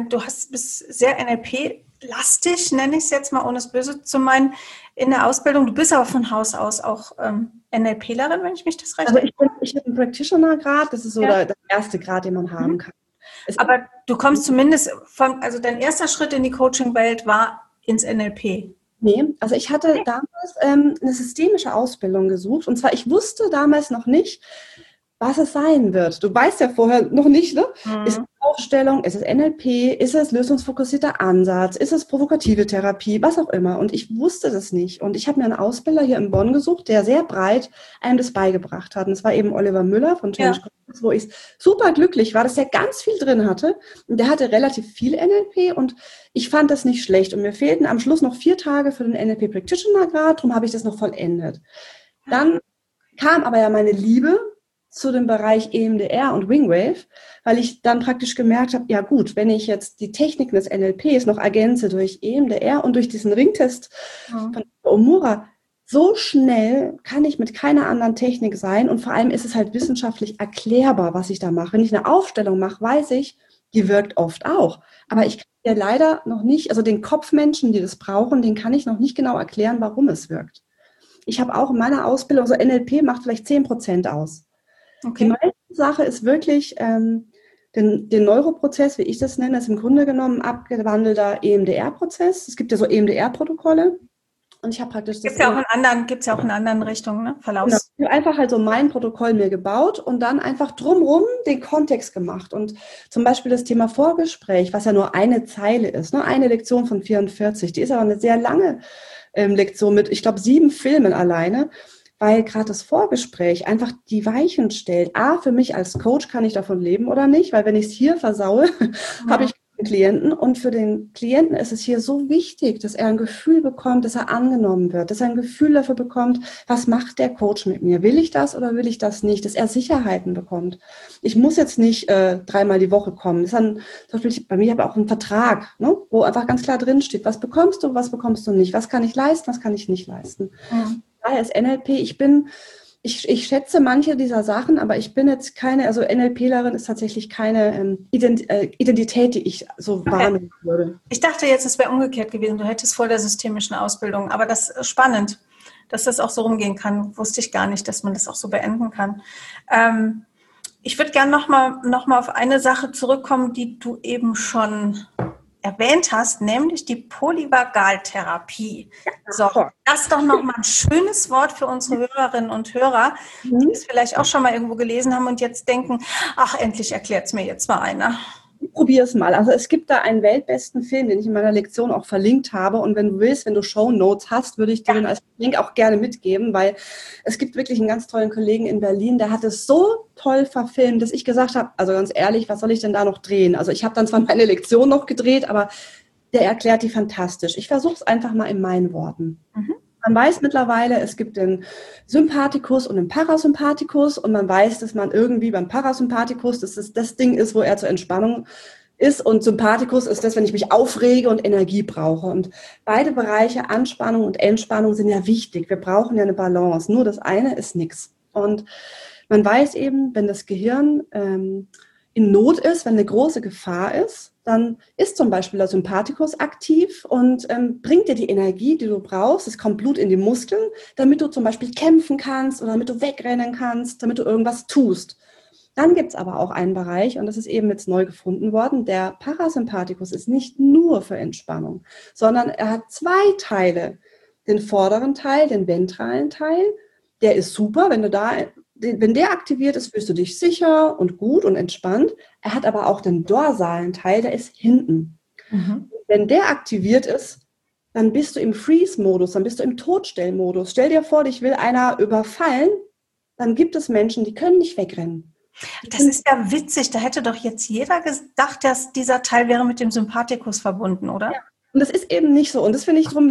bist sehr NLP-lastig, nenne ich es jetzt mal, ohne es böse zu meinen, in der Ausbildung. Du bist aber von Haus aus auch NLPlerin, wenn ich mich das recht erinnere. Also ich habe einen Practitioner-Grad, das ist so der erste Grad, den man haben kann. Aber du kommst zumindest also dein erster Schritt in die Coaching-Welt war ins NLP. Nee, also ich hatte damals eine systemische Ausbildung gesucht und zwar, ich wusste damals noch nicht, was es sein wird. Du weißt ja vorher noch nicht, ne? Ist es Aufstellung, ist es NLP, ist es lösungsfokussierter Ansatz, ist es provokative Therapie, was auch immer. Und ich wusste das nicht. Und ich habe mir einen Ausbilder hier in Bonn gesucht, der sehr breit einem das beigebracht hat. Und das war eben Oliver Müller von Change Concepts, wo ich super glücklich war, dass er ganz viel drin hatte. Und der hatte relativ viel NLP und ich fand das nicht schlecht. Und mir fehlten am Schluss noch 4 Tage für den NLP Practitioner Grad, darum habe ich das noch vollendet. Dann kam aber ja meine Liebe zu dem Bereich EMDR und Wingwave, weil ich dann praktisch gemerkt habe, ja gut, wenn ich jetzt die Techniken des NLPs noch ergänze durch EMDR und durch diesen Ringtest von Omura, so schnell kann ich mit keiner anderen Technik sein und vor allem ist es halt wissenschaftlich erklärbar, was ich da mache. Wenn ich eine Aufstellung mache, weiß ich, die wirkt oft auch. Aber ich kann ja leider noch nicht, also den Kopfmenschen, die das brauchen, den kann ich noch nicht genau erklären, warum es wirkt. Ich habe auch in meiner Ausbildung, so NLP macht vielleicht 10% aus. Okay. Die meiste Sache ist wirklich, den Neuroprozess, wie ich das nenne, ist im Grunde genommen abgewandelter EMDR-Prozess. Es gibt ja so EMDR-Protokolle. Und ich habe praktisch das. Gibt's ja auch in anderen Richtungen, ne? Verlaufs. Genau. Ich habe einfach halt so mein Protokoll mir gebaut und dann einfach drumherum den Kontext gemacht. Und zum Beispiel das Thema Vorgespräch, was ja nur eine Zeile ist, ne? Eine Lektion von 44, die ist aber eine sehr lange Lektion mit, ich glaube, 7 Filmen alleine. Weil gerade das Vorgespräch einfach die Weichen stellt. Für mich als Coach kann ich davon leben oder nicht, weil wenn ich es hier versaue, habe ich einen Klienten und für den Klienten ist es hier so wichtig, dass er ein Gefühl bekommt, dass er angenommen wird, dass er ein Gefühl dafür bekommt, was macht der Coach mit mir? Will ich das oder will ich das nicht? Dass er Sicherheiten bekommt. Ich muss jetzt nicht 3-mal die Woche kommen. Das ist dann, zum Beispiel bei mir habe ich auch einen Vertrag, ne, wo einfach ganz klar drin steht, was bekommst du nicht, was kann ich leisten, was kann ich nicht leisten. Daher ist NLP, ich schätze manche dieser Sachen, aber ich bin jetzt keine, also NLPlerin ist tatsächlich keine Identität, die ich so wahrnehmen würde. Ich dachte jetzt, es wäre umgekehrt gewesen, du hättest vor der systemischen Ausbildung, aber das ist spannend, dass das auch so rumgehen kann, wusste ich gar nicht, dass man das auch so beenden kann. Ich würde gerne noch mal auf eine Sache zurückkommen, die du eben schon erwähnt hast, nämlich die Polyvagaltherapie. So, das ist doch nochmal ein schönes Wort für unsere Hörerinnen und Hörer, die es vielleicht auch schon mal irgendwo gelesen haben und jetzt denken, ach, endlich erklärt es mir jetzt mal einer. Probier es mal. Also es gibt da einen weltbesten Film, den ich in meiner Lektion auch verlinkt habe. Und wenn du willst, wenn du Shownotes hast, würde ich dir den als Link auch gerne mitgeben, weil es gibt wirklich einen ganz tollen Kollegen in Berlin, der hat es so toll verfilmt, dass ich gesagt habe, also ganz ehrlich, was soll ich denn da noch drehen? Also ich habe dann zwar meine Lektion noch gedreht, aber der erklärt die fantastisch. Ich versuche es einfach mal in meinen Worten. Man weiß mittlerweile, es gibt den Sympathikus und den Parasympathikus und man weiß, dass man irgendwie beim Parasympathikus, dass es das Ding ist, wo er zur Entspannung ist und Sympathikus ist das, wenn ich mich aufrege und Energie brauche. Und beide Bereiche, Anspannung und Entspannung, sind ja wichtig. Wir brauchen ja eine Balance. Nur das eine ist nichts. Und man weiß eben, wenn das Gehirn in Not ist, wenn eine große Gefahr ist, dann ist zum Beispiel der Sympathikus aktiv und bringt dir die Energie, die du brauchst. Es kommt Blut in die Muskeln, damit du zum Beispiel kämpfen kannst oder damit du wegrennen kannst, damit du irgendwas tust. Dann gibt es aber auch einen Bereich, und das ist eben jetzt neu gefunden worden, der Parasympathikus ist nicht nur für Entspannung, sondern er hat 2 Teile. Den vorderen Teil, den ventralen Teil, der ist super, wenn der aktiviert ist, fühlst du dich sicher und gut und entspannt. Er hat aber auch den dorsalen Teil, der ist hinten. Wenn der aktiviert ist, dann bist du im Freeze-Modus, dann bist du im Todstellmodus. Stell dir vor, dich will einer überfallen, dann gibt es Menschen, die können nicht wegrennen. Das ist ja witzig, da hätte doch jetzt jeder gedacht, dass dieser Teil wäre mit dem Sympathikus verbunden, oder? Ja. Und das ist eben nicht so. Und das finde ich drum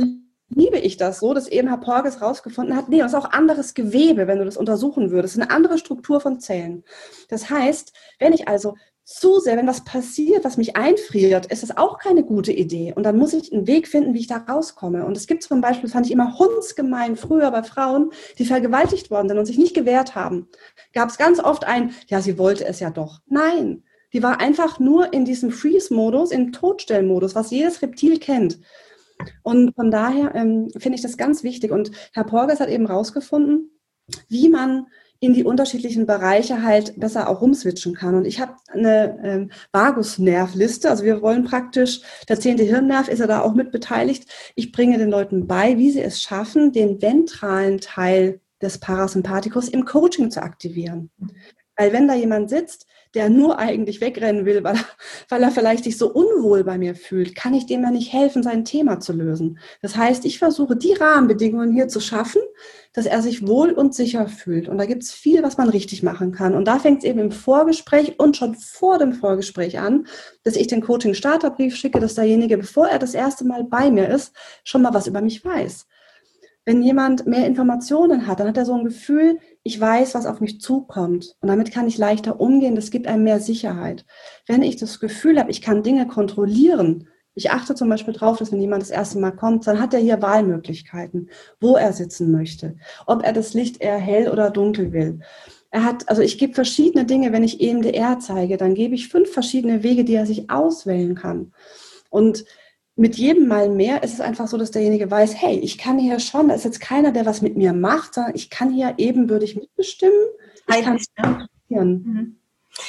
liebe ich das so, dass eben Herr Porges rausgefunden hat, nee, das ist auch anderes Gewebe, wenn du das untersuchen würdest, eine andere Struktur von Zellen. Das heißt, wenn ich also zu sehr, wenn was passiert, was mich einfriert, ist das auch keine gute Idee. Und dann muss ich einen Weg finden, wie ich da rauskomme. Und es gibt zum Beispiel, fand ich immer hundsgemein, früher bei Frauen, die vergewaltigt worden sind und sich nicht gewehrt haben. Gab es ganz oft ja, sie wollte es ja doch. Nein, die war einfach nur in diesem Freeze-Modus, im Totstellmodus, was jedes Reptil kennt. Und von daher finde ich das ganz wichtig. Und Herr Porges hat eben rausgefunden, wie man in die unterschiedlichen Bereiche halt besser auch rumswitchen kann. Und ich habe eine Vagusnervliste, also wir wollen praktisch, der 10. Hirnnerv ist ja da auch mit beteiligt. Ich bringe den Leuten bei, wie sie es schaffen, den ventralen Teil des Parasympathikus im Coaching zu aktivieren. Weil wenn da jemand sitzt, der nur eigentlich wegrennen will, weil er vielleicht sich so unwohl bei mir fühlt, kann ich dem ja nicht helfen, sein Thema zu lösen. Das heißt, ich versuche, die Rahmenbedingungen hier zu schaffen, dass er sich wohl und sicher fühlt. Und da gibt es viel, was man richtig machen kann. Und da fängt es eben im Vorgespräch und schon vor dem Vorgespräch an, dass ich den Coaching-Starterbrief schicke, dass derjenige, bevor er das erste Mal bei mir ist, schon mal was über mich weiß. Wenn jemand mehr Informationen hat, dann hat er so ein Gefühl, ich weiß, was auf mich zukommt. Und damit kann ich leichter umgehen. Das gibt einem mehr Sicherheit. Wenn ich das Gefühl habe, ich kann Dinge kontrollieren, ich achte zum Beispiel drauf, dass wenn jemand das erste Mal kommt, dann hat er hier Wahlmöglichkeiten, wo er sitzen möchte, ob er das Licht eher hell oder dunkel will. Also ich gebe verschiedene Dinge, wenn ich EMDR zeige, dann gebe ich 5 verschiedene Wege, die er sich auswählen kann. Und mit jedem Mal mehr ist es einfach so, dass derjenige weiß, hey, ich kann hier schon, da ist jetzt keiner, der was mit mir macht, sondern ich kann hier ebenbürtig mitbestimmen. Ich kann es kontrollieren.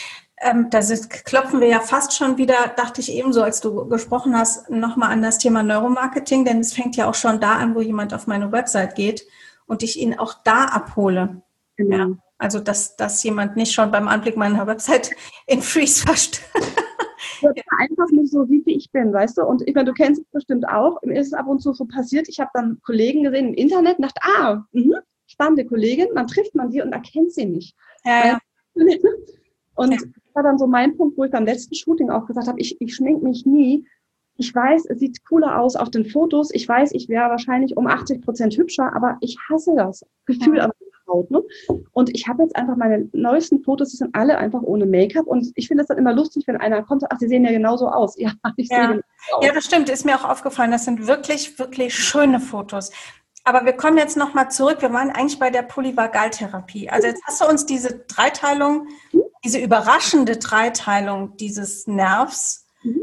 Klopfen wir ja fast schon wieder, dachte ich ebenso, als du gesprochen hast, nochmal an das Thema Neuromarketing, denn es fängt ja auch schon da an, wo jemand auf meine Website geht und ich ihn auch da abhole. Genau. Ja, also, dass jemand nicht schon beim Anblick meiner Website in Freeze fascht. Einfach nicht so, wie ich bin, weißt du? Und ich meine, du kennst es bestimmt auch. Mir ist es ab und zu so passiert. Ich habe dann Kollegen gesehen im Internet und dachte, spannende Kollegin. Dann trifft man die und erkennt sie nicht. Ja. Und das war dann so mein Punkt, wo ich beim letzten Shooting auch gesagt habe, ich schminke mich nie. Ich weiß, es sieht cooler aus auf den Fotos. Ich weiß, ich wäre wahrscheinlich um 80% hübscher, aber ich hasse das Gefühl an der Haut. Ne? Und ich habe jetzt einfach meine neuesten Fotos, die sind alle einfach ohne Make-up. Und ich finde es dann immer lustig, wenn einer kommt, ach, sie sehen ja genauso aus. Ja, ich sehe genauso aus. Ja, das stimmt. Ist mir auch aufgefallen. Das sind wirklich, wirklich schöne Fotos. Aber wir kommen jetzt nochmal zurück. Wir waren eigentlich bei der Polyvagaltherapie. Also jetzt hast du uns diese Dreiteilung, diese überraschende Dreiteilung dieses Nervs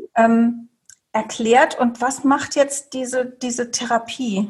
erklärt. Und was macht jetzt diese Therapie?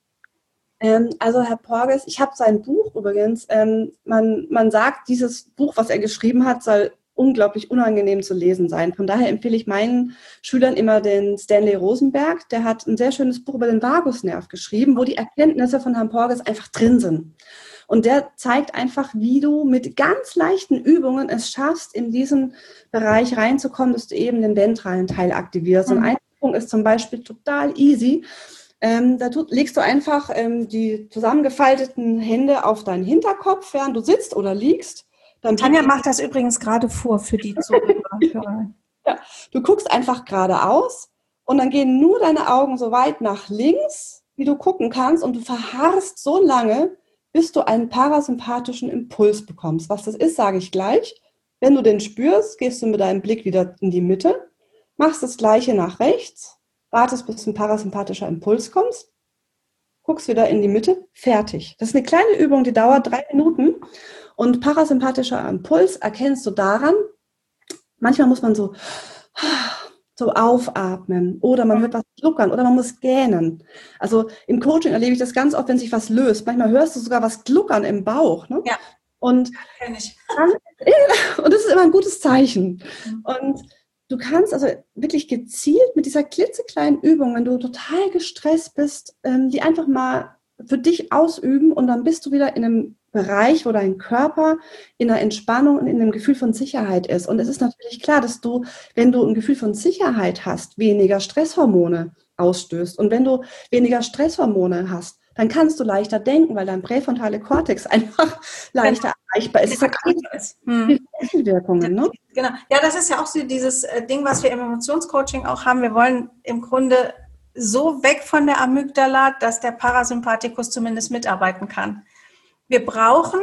Also Herr Porges, ich habe sein Buch übrigens, man sagt, dieses Buch, was er geschrieben hat, soll unglaublich unangenehm zu lesen sein. Von daher empfehle ich meinen Schülern immer den Stanley Rosenberg. Der hat ein sehr schönes Buch über den Vagusnerv geschrieben, wo die Erkenntnisse von Herrn Porges einfach drin sind. Und der zeigt einfach, wie du mit ganz leichten Übungen es schaffst, in diesen Bereich reinzukommen, dass du eben den ventralen Teil aktivierst. Und eine Übung ist zum Beispiel total easy. Da legst du einfach die zusammengefalteten Hände auf deinen Hinterkopf, während du sitzt oder liegst. Tanja macht das übrigens gerade vor für die Zuhörer. Ja, du guckst einfach geradeaus und dann gehen nur deine Augen so weit nach links, wie du gucken kannst, und du verharrst so lange, bis du einen parasympathischen Impuls bekommst. Was das ist, sage ich gleich. Wenn du den spürst, gehst du mit deinem Blick wieder in die Mitte, machst das Gleiche nach rechts, wartest, bis ein parasympathischer Impuls kommt, guckst wieder in die Mitte, fertig. Das ist eine kleine Übung, die dauert 3 Minuten. Und parasympathischer Impuls erkennst du daran, manchmal muss man so aufatmen oder man hört was gluckern oder man muss gähnen. Also im Coaching erlebe ich das ganz oft, wenn sich was löst. Manchmal hörst du sogar was gluckern im Bauch. Ne? Ja, und kenn ich. Und das ist immer ein gutes Zeichen. Und du kannst also wirklich gezielt mit dieser klitzekleinen Übung, wenn du total gestresst bist, die einfach mal für dich ausüben und dann bist du wieder in einem Bereich, wo dein Körper in einer Entspannung und in einem Gefühl von Sicherheit ist. Und es ist natürlich klar, dass du, wenn du ein Gefühl von Sicherheit hast, weniger Stresshormone ausstößt. Und wenn du weniger Stresshormone hast, dann kannst du leichter denken, weil dein präfrontale Kortex einfach leichter erreichbar ist. Wirkungen, ne? Genau. Ja, das ist ja auch so dieses Ding, was wir im Emotionscoaching auch haben. Wir wollen im Grunde so weg von der Amygdala, dass der Parasympathikus zumindest mitarbeiten kann. Wir brauchen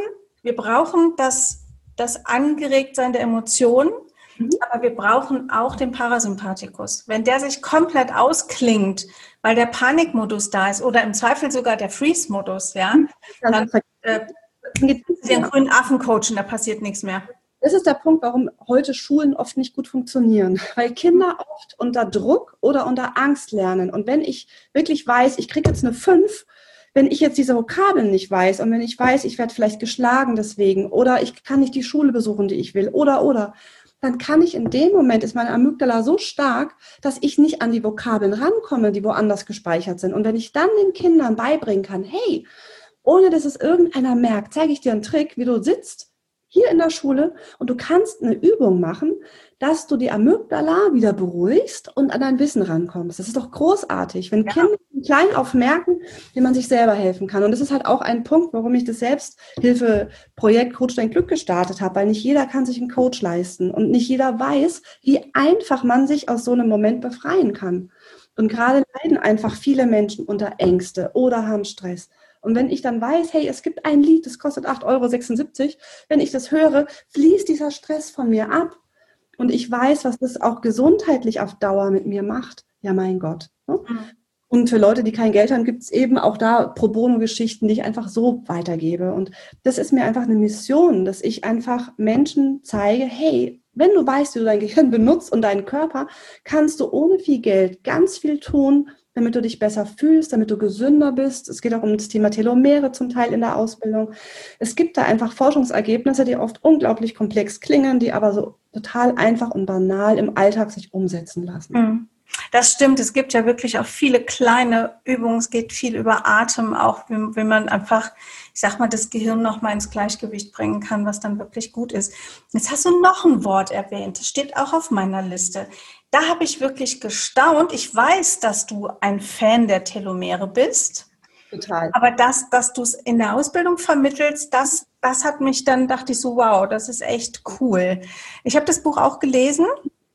das Angeregtsein der Emotionen, aber wir brauchen auch den Parasympathikus. Wenn der sich komplett ausklingt, weil der Panikmodus da ist oder im Zweifel sogar der Freeze-Modus, ja, dann den grünen Affen coachen, da passiert nichts mehr. Das ist der Punkt, warum heute Schulen oft nicht gut funktionieren, weil Kinder oft unter Druck oder unter Angst lernen. Und wenn ich wirklich weiß, ich kriege jetzt eine 5, wenn ich jetzt diese Vokabeln nicht weiß und wenn ich weiß, ich werde vielleicht geschlagen deswegen oder ich kann nicht die Schule besuchen, die ich will oder, dann kann ich in dem Moment, ist meine Amygdala so stark, dass ich nicht an die Vokabeln rankomme, die woanders gespeichert sind. Und wenn ich dann den Kindern beibringen kann, hey, ohne dass es irgendeiner merkt, zeige ich dir einen Trick, wie du sitzt, hier in der Schule und du kannst eine Übung machen, dass du die Amygdala wieder beruhigst und an dein Wissen rankommst. Das ist doch großartig, wenn Kinder von klein auf merken, wie man sich selber helfen kann. Und das ist halt auch ein Punkt, warum ich das Selbsthilfeprojekt Coach Dein Glück gestartet habe, weil nicht jeder kann sich einen Coach leisten und nicht jeder weiß, wie einfach man sich aus so einem Moment befreien kann. Und gerade leiden einfach viele Menschen unter Ängste oder haben Stress. Und wenn ich dann weiß, hey, es gibt ein Lied, das kostet 8,76 €, wenn ich das höre, fließt dieser Stress von mir ab. Und ich weiß, was das auch gesundheitlich auf Dauer mit mir macht. Ja, mein Gott. Ne? Und für Leute, die kein Geld haben, gibt es eben auch da Pro-Bono-Geschichten, die ich einfach so weitergebe. Und das ist mir einfach eine Mission, dass ich einfach Menschen zeige, hey, wenn du weißt, wie du dein Gehirn benutzt und deinen Körper, kannst du ohne viel Geld ganz viel tun, damit du dich besser fühlst, damit du gesünder bist. Es geht auch um das Thema Telomere zum Teil in der Ausbildung. Es gibt da einfach Forschungsergebnisse, die oft unglaublich komplex klingen, die aber so total einfach und banal im Alltag sich umsetzen lassen. Das stimmt, es gibt ja wirklich auch viele kleine Übungen, es geht viel über Atem, auch wie man einfach, ich sag mal, das Gehirn noch mal ins Gleichgewicht bringen kann, was dann wirklich gut ist. Jetzt hast du noch ein Wort erwähnt, das steht auch auf meiner Liste. Da habe ich wirklich gestaunt. Ich weiß, dass du ein Fan der Telomere bist. Total. Aber dass du es in der Ausbildung vermittelst, das hat mich dann, dachte ich so, wow, das ist echt cool. Ich habe das Buch auch gelesen.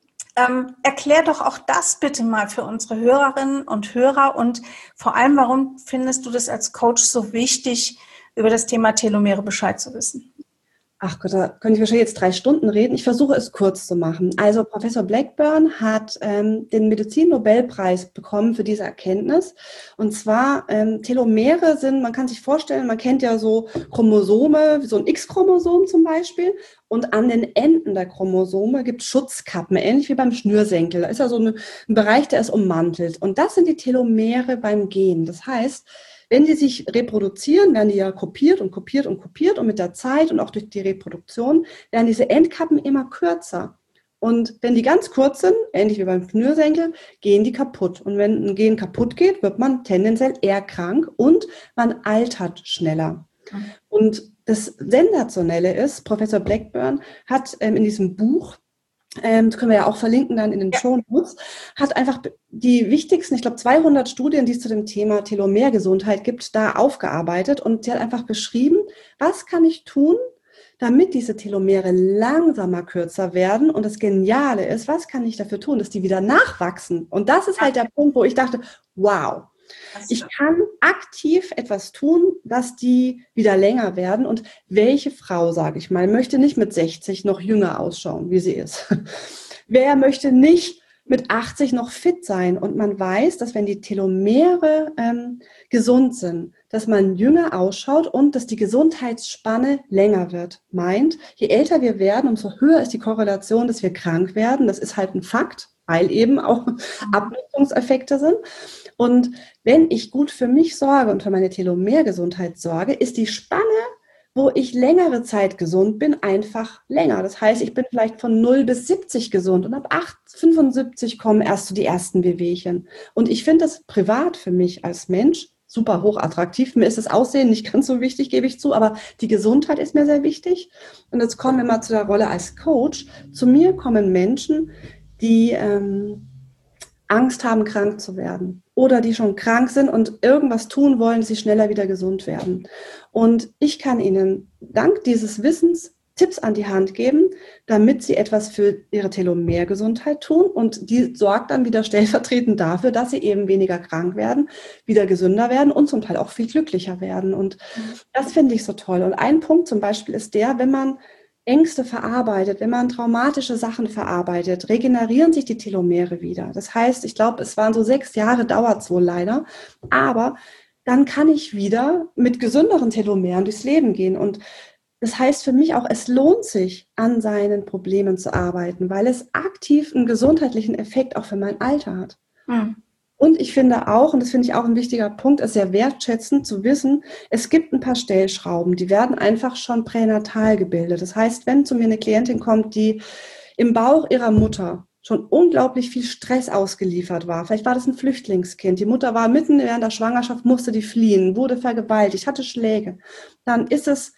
Erklär doch auch das bitte mal für unsere Hörerinnen und Hörer und vor allem, warum findest du das als Coach so wichtig, über das Thema Telomere Bescheid zu wissen? Ach Gott, da könnte ich wahrscheinlich jetzt 3 Stunden reden. Ich versuche es kurz zu machen. Also Professor Blackburn hat den Medizin-Nobelpreis bekommen für diese Erkenntnis. Und zwar Telomere sind, man kann sich vorstellen, man kennt ja so Chromosome, so ein X-Chromosom zum Beispiel. Und an den Enden der Chromosome gibt es Schutzkappen, ähnlich wie beim Schnürsenkel. Da ist ja so ein Bereich, der ist ummantelt. Und das sind die Telomere beim Gen. Das heißt, wenn die sich reproduzieren, werden die ja kopiert und kopiert und kopiert und mit der Zeit und auch durch die Reproduktion werden diese Endkappen immer kürzer. Und wenn die ganz kurz sind, ähnlich wie beim Schnürsenkel, gehen die kaputt. Und wenn ein Gen kaputt geht, wird man tendenziell eher krank und man altert schneller. Und das Sensationelle ist, Professor Blackburn hat in diesem Buch, das können wir ja auch verlinken dann in den Shownotes, hat einfach die wichtigsten, ich glaube 200 Studien, die es zu dem Thema Telomergesundheit gibt, da aufgearbeitet und sie hat einfach beschrieben, was kann ich tun, damit diese Telomere langsamer kürzer werden und das Geniale ist, was kann ich dafür tun, dass die wieder nachwachsen und das ist halt der Punkt, wo ich dachte, wow, ich kann aktiv etwas tun, dass die wieder länger werden. Und welche Frau, sage ich mal, möchte nicht mit 60 noch jünger ausschauen, wie sie ist? Wer möchte nicht mit 80 noch fit sein? Und man weiß, dass wenn die Telomere gesund sind, dass man jünger ausschaut und dass die Gesundheitsspanne länger wird. Meint, je älter wir werden, umso höher ist die Korrelation, dass wir krank werden. Das ist halt ein Fakt, weil eben auch Abnutzungseffekte sind. Und wenn ich gut für mich sorge und für meine Telomergesundheit sorge, ist die Spanne, wo ich längere Zeit gesund bin, einfach länger. Das heißt, ich bin vielleicht von 0 bis 70 gesund und ab 75 kommen erst so die ersten Wehwehchen. Und ich finde das privat für mich als Mensch super hochattraktiv. Mir ist das Aussehen nicht ganz so wichtig, gebe ich zu, aber die Gesundheit ist mir sehr wichtig. Und jetzt kommen wir mal zu der Rolle als Coach. Zu mir kommen Menschen, die Angst haben, krank zu werden oder die schon krank sind und irgendwas tun wollen, dass sie schneller wieder gesund werden. Und ich kann ihnen dank dieses Wissens Tipps an die Hand geben, damit sie etwas für ihre Telomergesundheit tun und die sorgt dann wieder stellvertretend dafür, dass sie eben weniger krank werden, wieder gesünder werden und zum Teil auch viel glücklicher werden. Und das finde ich so toll. Und ein Punkt zum Beispiel ist der, wenn man Ängste verarbeitet, wenn man traumatische Sachen verarbeitet, regenerieren sich die Telomere wieder. Das heißt, ich glaube, es waren so 6 Jahre, dauert es wohl leider, aber dann kann ich wieder mit gesünderen Telomeren durchs Leben gehen. Und das heißt für mich auch, es lohnt sich, an seinen Problemen zu arbeiten, weil es aktiv einen gesundheitlichen Effekt auch für mein Alter hat. Mhm. Und ich finde auch, und das finde ich auch ein wichtiger Punkt, ist sehr wertschätzend zu wissen, es gibt ein paar Stellschrauben, die werden einfach schon pränatal gebildet. Das heißt, wenn zu mir eine Klientin kommt, die im Bauch ihrer Mutter schon unglaublich viel Stress ausgeliefert war, vielleicht war das ein Flüchtlingskind, die Mutter war mitten während der Schwangerschaft, musste die fliehen, wurde vergewaltigt, hatte Schläge, dann ist es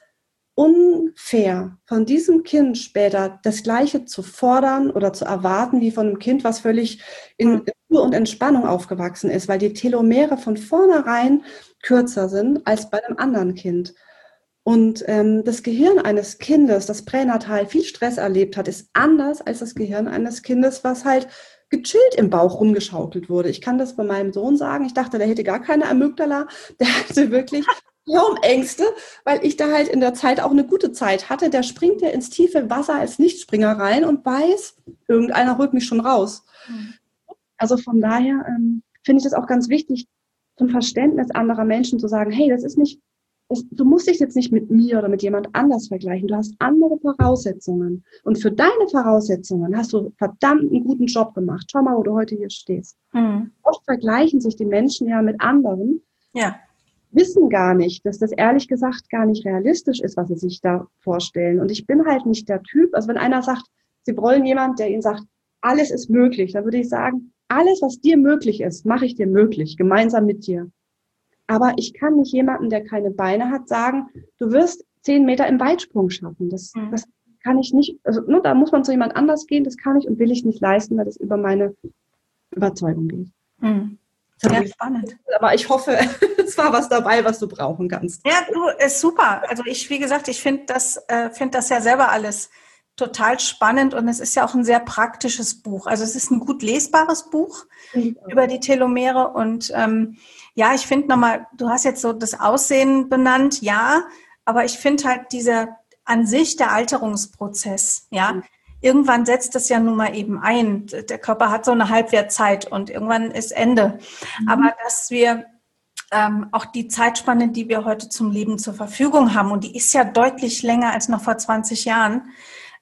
unfair, von diesem Kind später das Gleiche zu fordern oder zu erwarten, wie von einem Kind, was völlig in Ruhe und Entspannung aufgewachsen ist, weil die Telomere von vornherein kürzer sind als bei einem anderen Kind. Und das Gehirn eines Kindes, das pränatal viel Stress erlebt hat, ist anders als das Gehirn eines Kindes, was halt gechillt im Bauch rumgeschaukelt wurde. Ich kann das bei meinem Sohn sagen. Ich dachte, der hätte gar keine Amygdala. Der hatte wirklich Ängste, weil ich da halt in der Zeit auch eine gute Zeit hatte. Der springt ja ins tiefe Wasser als Nichtspringer rein und weiß, irgendeiner holt mich schon raus. Also von daher finde ich das auch ganz wichtig, zum Verständnis anderer Menschen zu sagen, hey, das ist nicht, du musst dich jetzt nicht mit mir oder mit jemand anders vergleichen. Du hast andere Voraussetzungen. Und für deine Voraussetzungen hast du verdammt einen guten Job gemacht. Schau mal, wo du heute hier stehst. Oft vergleichen sich die Menschen ja mit anderen. Ja. Wissen gar nicht, dass das ehrlich gesagt gar nicht realistisch ist, was sie sich da vorstellen. Und ich bin halt nicht der Typ, also wenn einer sagt, sie wollen jemand, der ihnen sagt, alles ist möglich, dann würde ich sagen, alles, was dir möglich ist, mache ich dir möglich, gemeinsam mit dir. Aber ich kann nicht jemanden, der keine Beine hat, sagen, du wirst 10 Meter im Weitsprung schaffen. Das kann ich nicht, also da muss man zu jemand anders gehen, das kann ich und will ich nicht leisten, weil das über meine Überzeugung geht. Ja, spannend. Aber ich hoffe, es war was dabei, was du brauchen kannst. Ja, du, ist super. Also wie gesagt, ich finde das ja selber alles total spannend und es ist ja auch ein sehr praktisches Buch. Also es ist ein gut lesbares Buch über die Telomere und ja, ich finde nochmal, du hast jetzt so das Aussehen benannt, ja, aber ich finde halt dieser an sich der Alterungsprozess, ja, irgendwann setzt das ja nun mal eben ein. Der Körper hat so eine Halbwertzeit und irgendwann ist Ende. Aber dass wir auch die Zeitspanne, die wir heute zum Leben zur Verfügung haben, und die ist ja deutlich länger als noch vor 20 Jahren,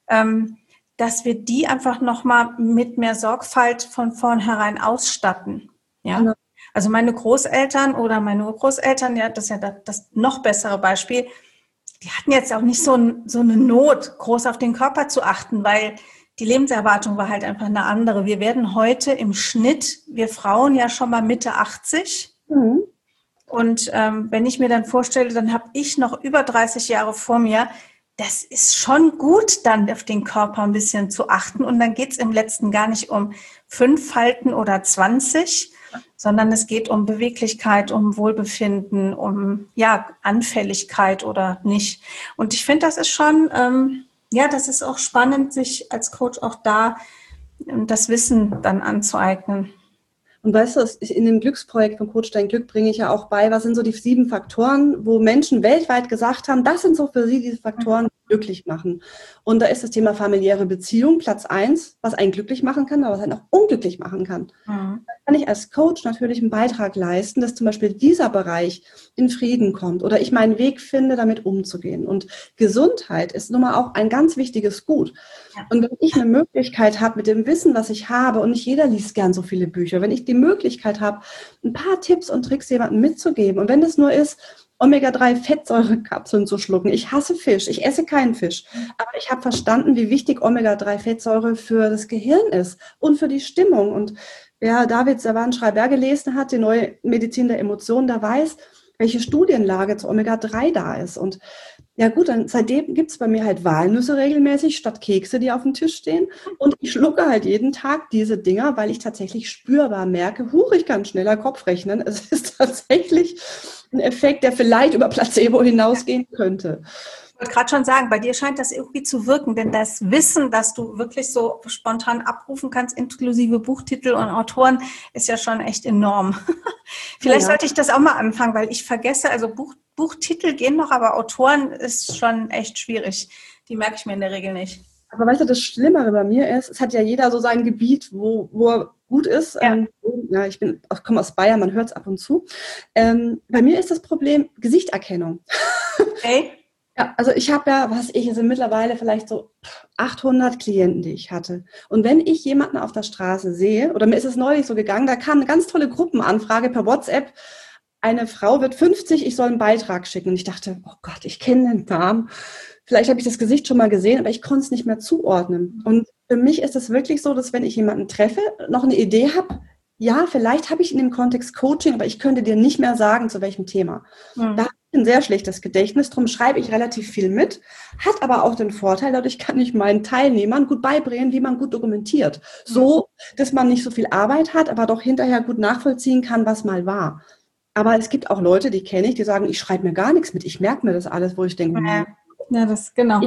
dass wir die einfach nochmal mit mehr Sorgfalt von vornherein ausstatten. Ja? Genau. Also meine Großeltern oder meine Urgroßeltern, ja, das ist ja das noch bessere Beispiel, die hatten jetzt auch nicht so eine Not, groß auf den Körper zu achten, weil die Lebenserwartung war halt einfach eine andere. Wir werden heute im Schnitt, wir Frauen ja schon mal Mitte 80. Und wenn ich mir dann vorstelle, dann habe ich noch über 30 Jahre vor mir, das ist schon gut, dann auf den Körper ein bisschen zu achten. Und dann geht es im Letzten gar nicht um 5 Falten oder 20, sondern es geht um Beweglichkeit, um Wohlbefinden, um Anfälligkeit oder nicht. Und ich finde, das ist schon, das ist auch spannend, sich als Coach auch da das Wissen dann anzueignen. Und weißt du, in dem Glücksprojekt von Coach Dein Glück bringe ich ja auch bei, was sind so die 7 Faktoren, wo Menschen weltweit gesagt haben, das sind so für sie diese Faktoren, die glücklich machen. Und da ist das Thema familiäre Beziehung Platz 1, was einen glücklich machen kann, aber was einen auch unglücklich machen kann. Da kann ich als Coach natürlich einen Beitrag leisten, dass zum Beispiel dieser Bereich in Frieden kommt oder ich meinen Weg finde, damit umzugehen. Und Gesundheit ist nun mal auch ein ganz wichtiges Gut. Und wenn ich eine Möglichkeit habe mit dem Wissen, was ich habe, und nicht jeder liest gern so viele Bücher, wenn ich die Möglichkeit habe, ein paar Tipps und Tricks jemandem mitzugeben, und wenn es nur ist, Omega-3-Fettsäurekapseln zu schlucken. Ich hasse Fisch, ich esse keinen Fisch, aber ich habe verstanden, wie wichtig Omega-3-Fettsäure für das Gehirn ist und für die Stimmung. Und wer David Servan-Schreiber gelesen hat, die neue Medizin der Emotionen, der weiß, welche Studienlage zu Omega-3 da ist. Und ja gut, dann seitdem gibt es bei mir halt Walnüsse regelmäßig statt Kekse, die auf dem Tisch stehen. Und ich schlucke halt jeden Tag diese Dinger, weil ich tatsächlich spürbar merke, ich kann schneller Kopf rechnen. Es ist tatsächlich ein Effekt, der vielleicht über Placebo hinausgehen könnte. Ich wollte gerade schon sagen, bei dir scheint das irgendwie zu wirken, denn das Wissen, das du wirklich so spontan abrufen kannst, inklusive Buchtitel und Autoren, ist ja schon echt enorm. Vielleicht sollte ich das auch mal anfangen, weil ich vergesse, also Buchtitel gehen noch, aber Autoren ist schon echt schwierig. Die merke ich mir in der Regel nicht. Aber weißt du, das Schlimmere bei mir ist, es hat ja jeder so sein Gebiet, wo er gut ist. Ja. Ich komme aus Bayern, man hört es ab und zu. Bei mir ist das Problem Gesichterkennung. Okay. Ja, also ich habe ja, also mittlerweile vielleicht so 800 Klienten, die ich hatte. Und wenn ich jemanden auf der Straße sehe, oder mir ist es neulich so gegangen, da kam eine ganz tolle Gruppenanfrage per WhatsApp, eine Frau wird 50, ich soll einen Beitrag schicken. Und ich dachte, oh Gott, ich kenne den Namen. Vielleicht habe ich das Gesicht schon mal gesehen, aber ich konnte es nicht mehr zuordnen. Und für mich ist es wirklich so, dass wenn ich jemanden treffe, noch eine Idee habe, ja, vielleicht habe ich in dem Kontext Coaching, aber ich könnte dir nicht mehr sagen, zu welchem Thema. Da habe ich ein sehr schlechtes Gedächtnis, darum schreibe ich relativ viel mit, hat aber auch den Vorteil, dadurch kann ich meinen Teilnehmern gut beibringen, wie man gut dokumentiert. So, dass man nicht so viel Arbeit hat, aber doch hinterher gut nachvollziehen kann, was mal war. Aber es gibt auch Leute, die kenne ich, die sagen, ich schreibe mir gar nichts mit, ich merke mir das alles, wo ich denke, ja, das genau.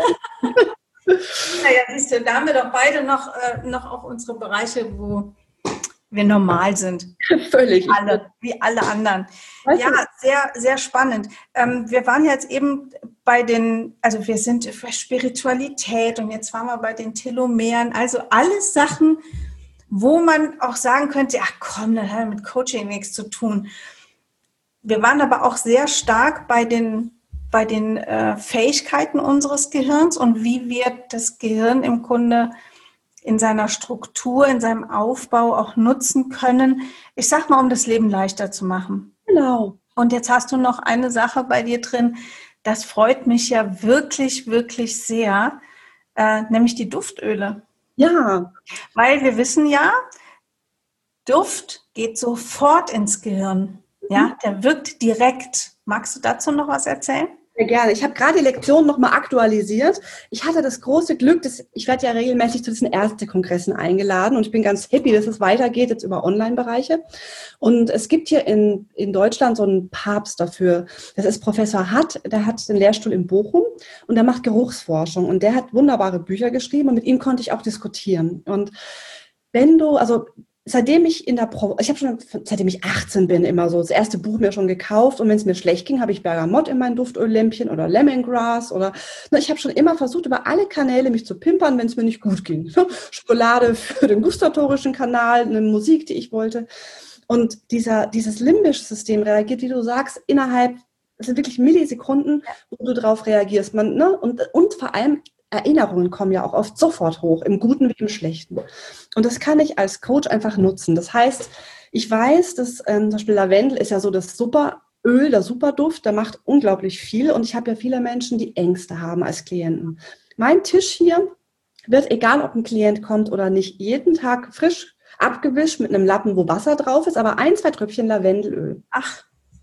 Naja, siehst du, da haben wir doch beide noch auch unsere Bereiche, wo wir normal sind. Völlig. Wie alle anderen. Ja, sehr, sehr spannend. Wir waren jetzt eben also wir sind für Spiritualität und jetzt waren wir bei den Telomeren. Also alles Sachen, wo man auch sagen könnte, ach komm, das hat mit Coaching nichts zu tun. Wir waren aber auch sehr stark bei den Fähigkeiten unseres Gehirns und wie wir das Gehirn im Grunde in seiner Struktur, in seinem Aufbau auch nutzen können. Ich sag mal, um das Leben leichter zu machen. Genau. Und jetzt hast du noch eine Sache bei dir drin, das freut mich ja wirklich, wirklich sehr, nämlich die Duftöle. Ja. Weil wir wissen ja, Duft geht sofort ins Gehirn. Ja, der wirkt direkt. Magst du dazu noch was erzählen? Sehr gerne. Ich habe gerade die Lektion nochmal aktualisiert. Ich hatte das große Glück, ich werde ja regelmäßig zu diesen Ärztekongressen eingeladen und ich bin ganz happy, dass es weitergeht jetzt über Online-Bereiche. Und es gibt hier in Deutschland so einen Papst dafür. Das ist Professor Hatt, der hat den Lehrstuhl in Bochum und der macht Geruchsforschung und der hat wunderbare Bücher geschrieben und mit ihm konnte ich auch diskutieren. Und seitdem ich seitdem ich 18 bin, immer so das erste Buch mir schon gekauft und wenn es mir schlecht ging, habe ich Bergamott in mein Duftöllämpchen oder Lemongrass ich habe schon immer versucht, über alle Kanäle mich zu pimpern, wenn es mir nicht gut ging. Schokolade für den gustatorischen Kanal, eine Musik, die ich wollte. Und dieses limbische System reagiert, wie du sagst, es sind wirklich Millisekunden, wo du drauf reagierst. Und vor allem Erinnerungen kommen ja auch oft sofort hoch, im Guten wie im Schlechten. Und das kann ich als Coach einfach nutzen. Das heißt, ich weiß, dass zum Beispiel Lavendel ist ja so das Superöl, der Superduft, der macht unglaublich viel. Und ich habe ja viele Menschen, die Ängste haben als Klienten. Mein Tisch hier wird, egal ob ein Klient kommt oder nicht, jeden Tag frisch abgewischt mit einem Lappen, wo Wasser drauf ist, aber 1, 2 Tröpfchen Lavendelöl. Ach.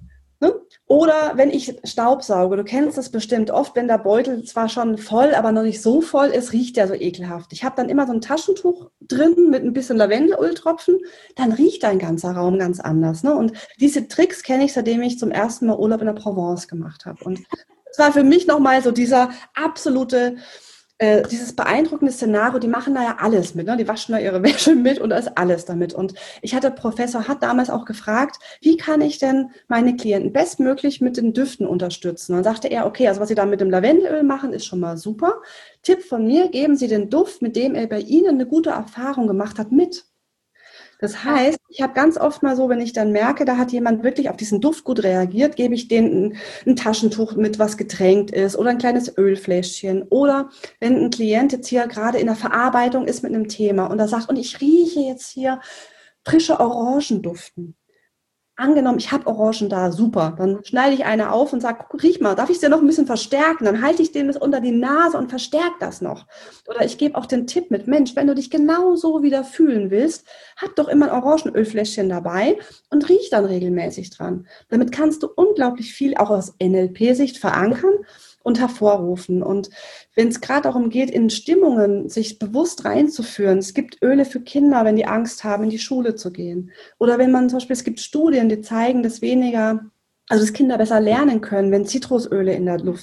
Oder wenn ich Staubsauge, du kennst das bestimmt oft, wenn der Beutel zwar schon voll, aber noch nicht so voll ist, riecht der so ekelhaft. Ich habe dann immer so ein Taschentuch drin mit ein bisschen Lavendelöltropfen, dann riecht dein ganzer Raum ganz anders. Und diese Tricks kenne ich, seitdem ich zum ersten Mal Urlaub in der Provence gemacht habe. Und es war für mich nochmal so dieser absolute dieses beeindruckende Szenario, die machen da ja alles mit, ne? Die waschen da ihre Wäsche mit und da ist alles damit. Und ich hatte Professor Hatt damals auch gefragt, wie kann ich denn meine Klienten bestmöglich mit den Düften unterstützen? Und dann sagte er, okay, also was Sie da mit dem Lavendelöl machen, ist schon mal super. Tipp von mir, geben Sie den Duft, mit dem er bei Ihnen eine gute Erfahrung gemacht hat, mit. Das heißt, ich habe ganz oft mal so, wenn ich dann merke, da hat jemand wirklich auf diesen Duft gut reagiert, gebe ich denen ein Taschentuch mit, was getränkt ist oder ein kleines Ölfläschchen. Oder wenn ein Klient jetzt hier gerade in der Verarbeitung ist mit einem Thema und er sagt, und ich rieche jetzt hier frische Orangenduften. Angenommen, ich habe Orangen da, super. Dann schneide ich eine auf und sage, riech mal, darf ich es dir noch ein bisschen verstärken? Dann halte ich dem das unter die Nase und verstärke das noch. Oder ich gebe auch den Tipp mit, Mensch, wenn du dich genau so wieder fühlen willst, hab doch immer ein Orangenölfläschchen dabei und riech dann regelmäßig dran. Damit kannst du unglaublich viel auch aus NLP-Sicht verankern und hervorrufen. Und wenn es gerade darum geht, in Stimmungen sich bewusst reinzuführen, es gibt Öle für Kinder, wenn die Angst haben, in die Schule zu gehen. Oder wenn man zum Beispiel, es gibt Studien, die zeigen, dass Kinder besser lernen können, wenn Zitrusöle in der Luft sind. Ne?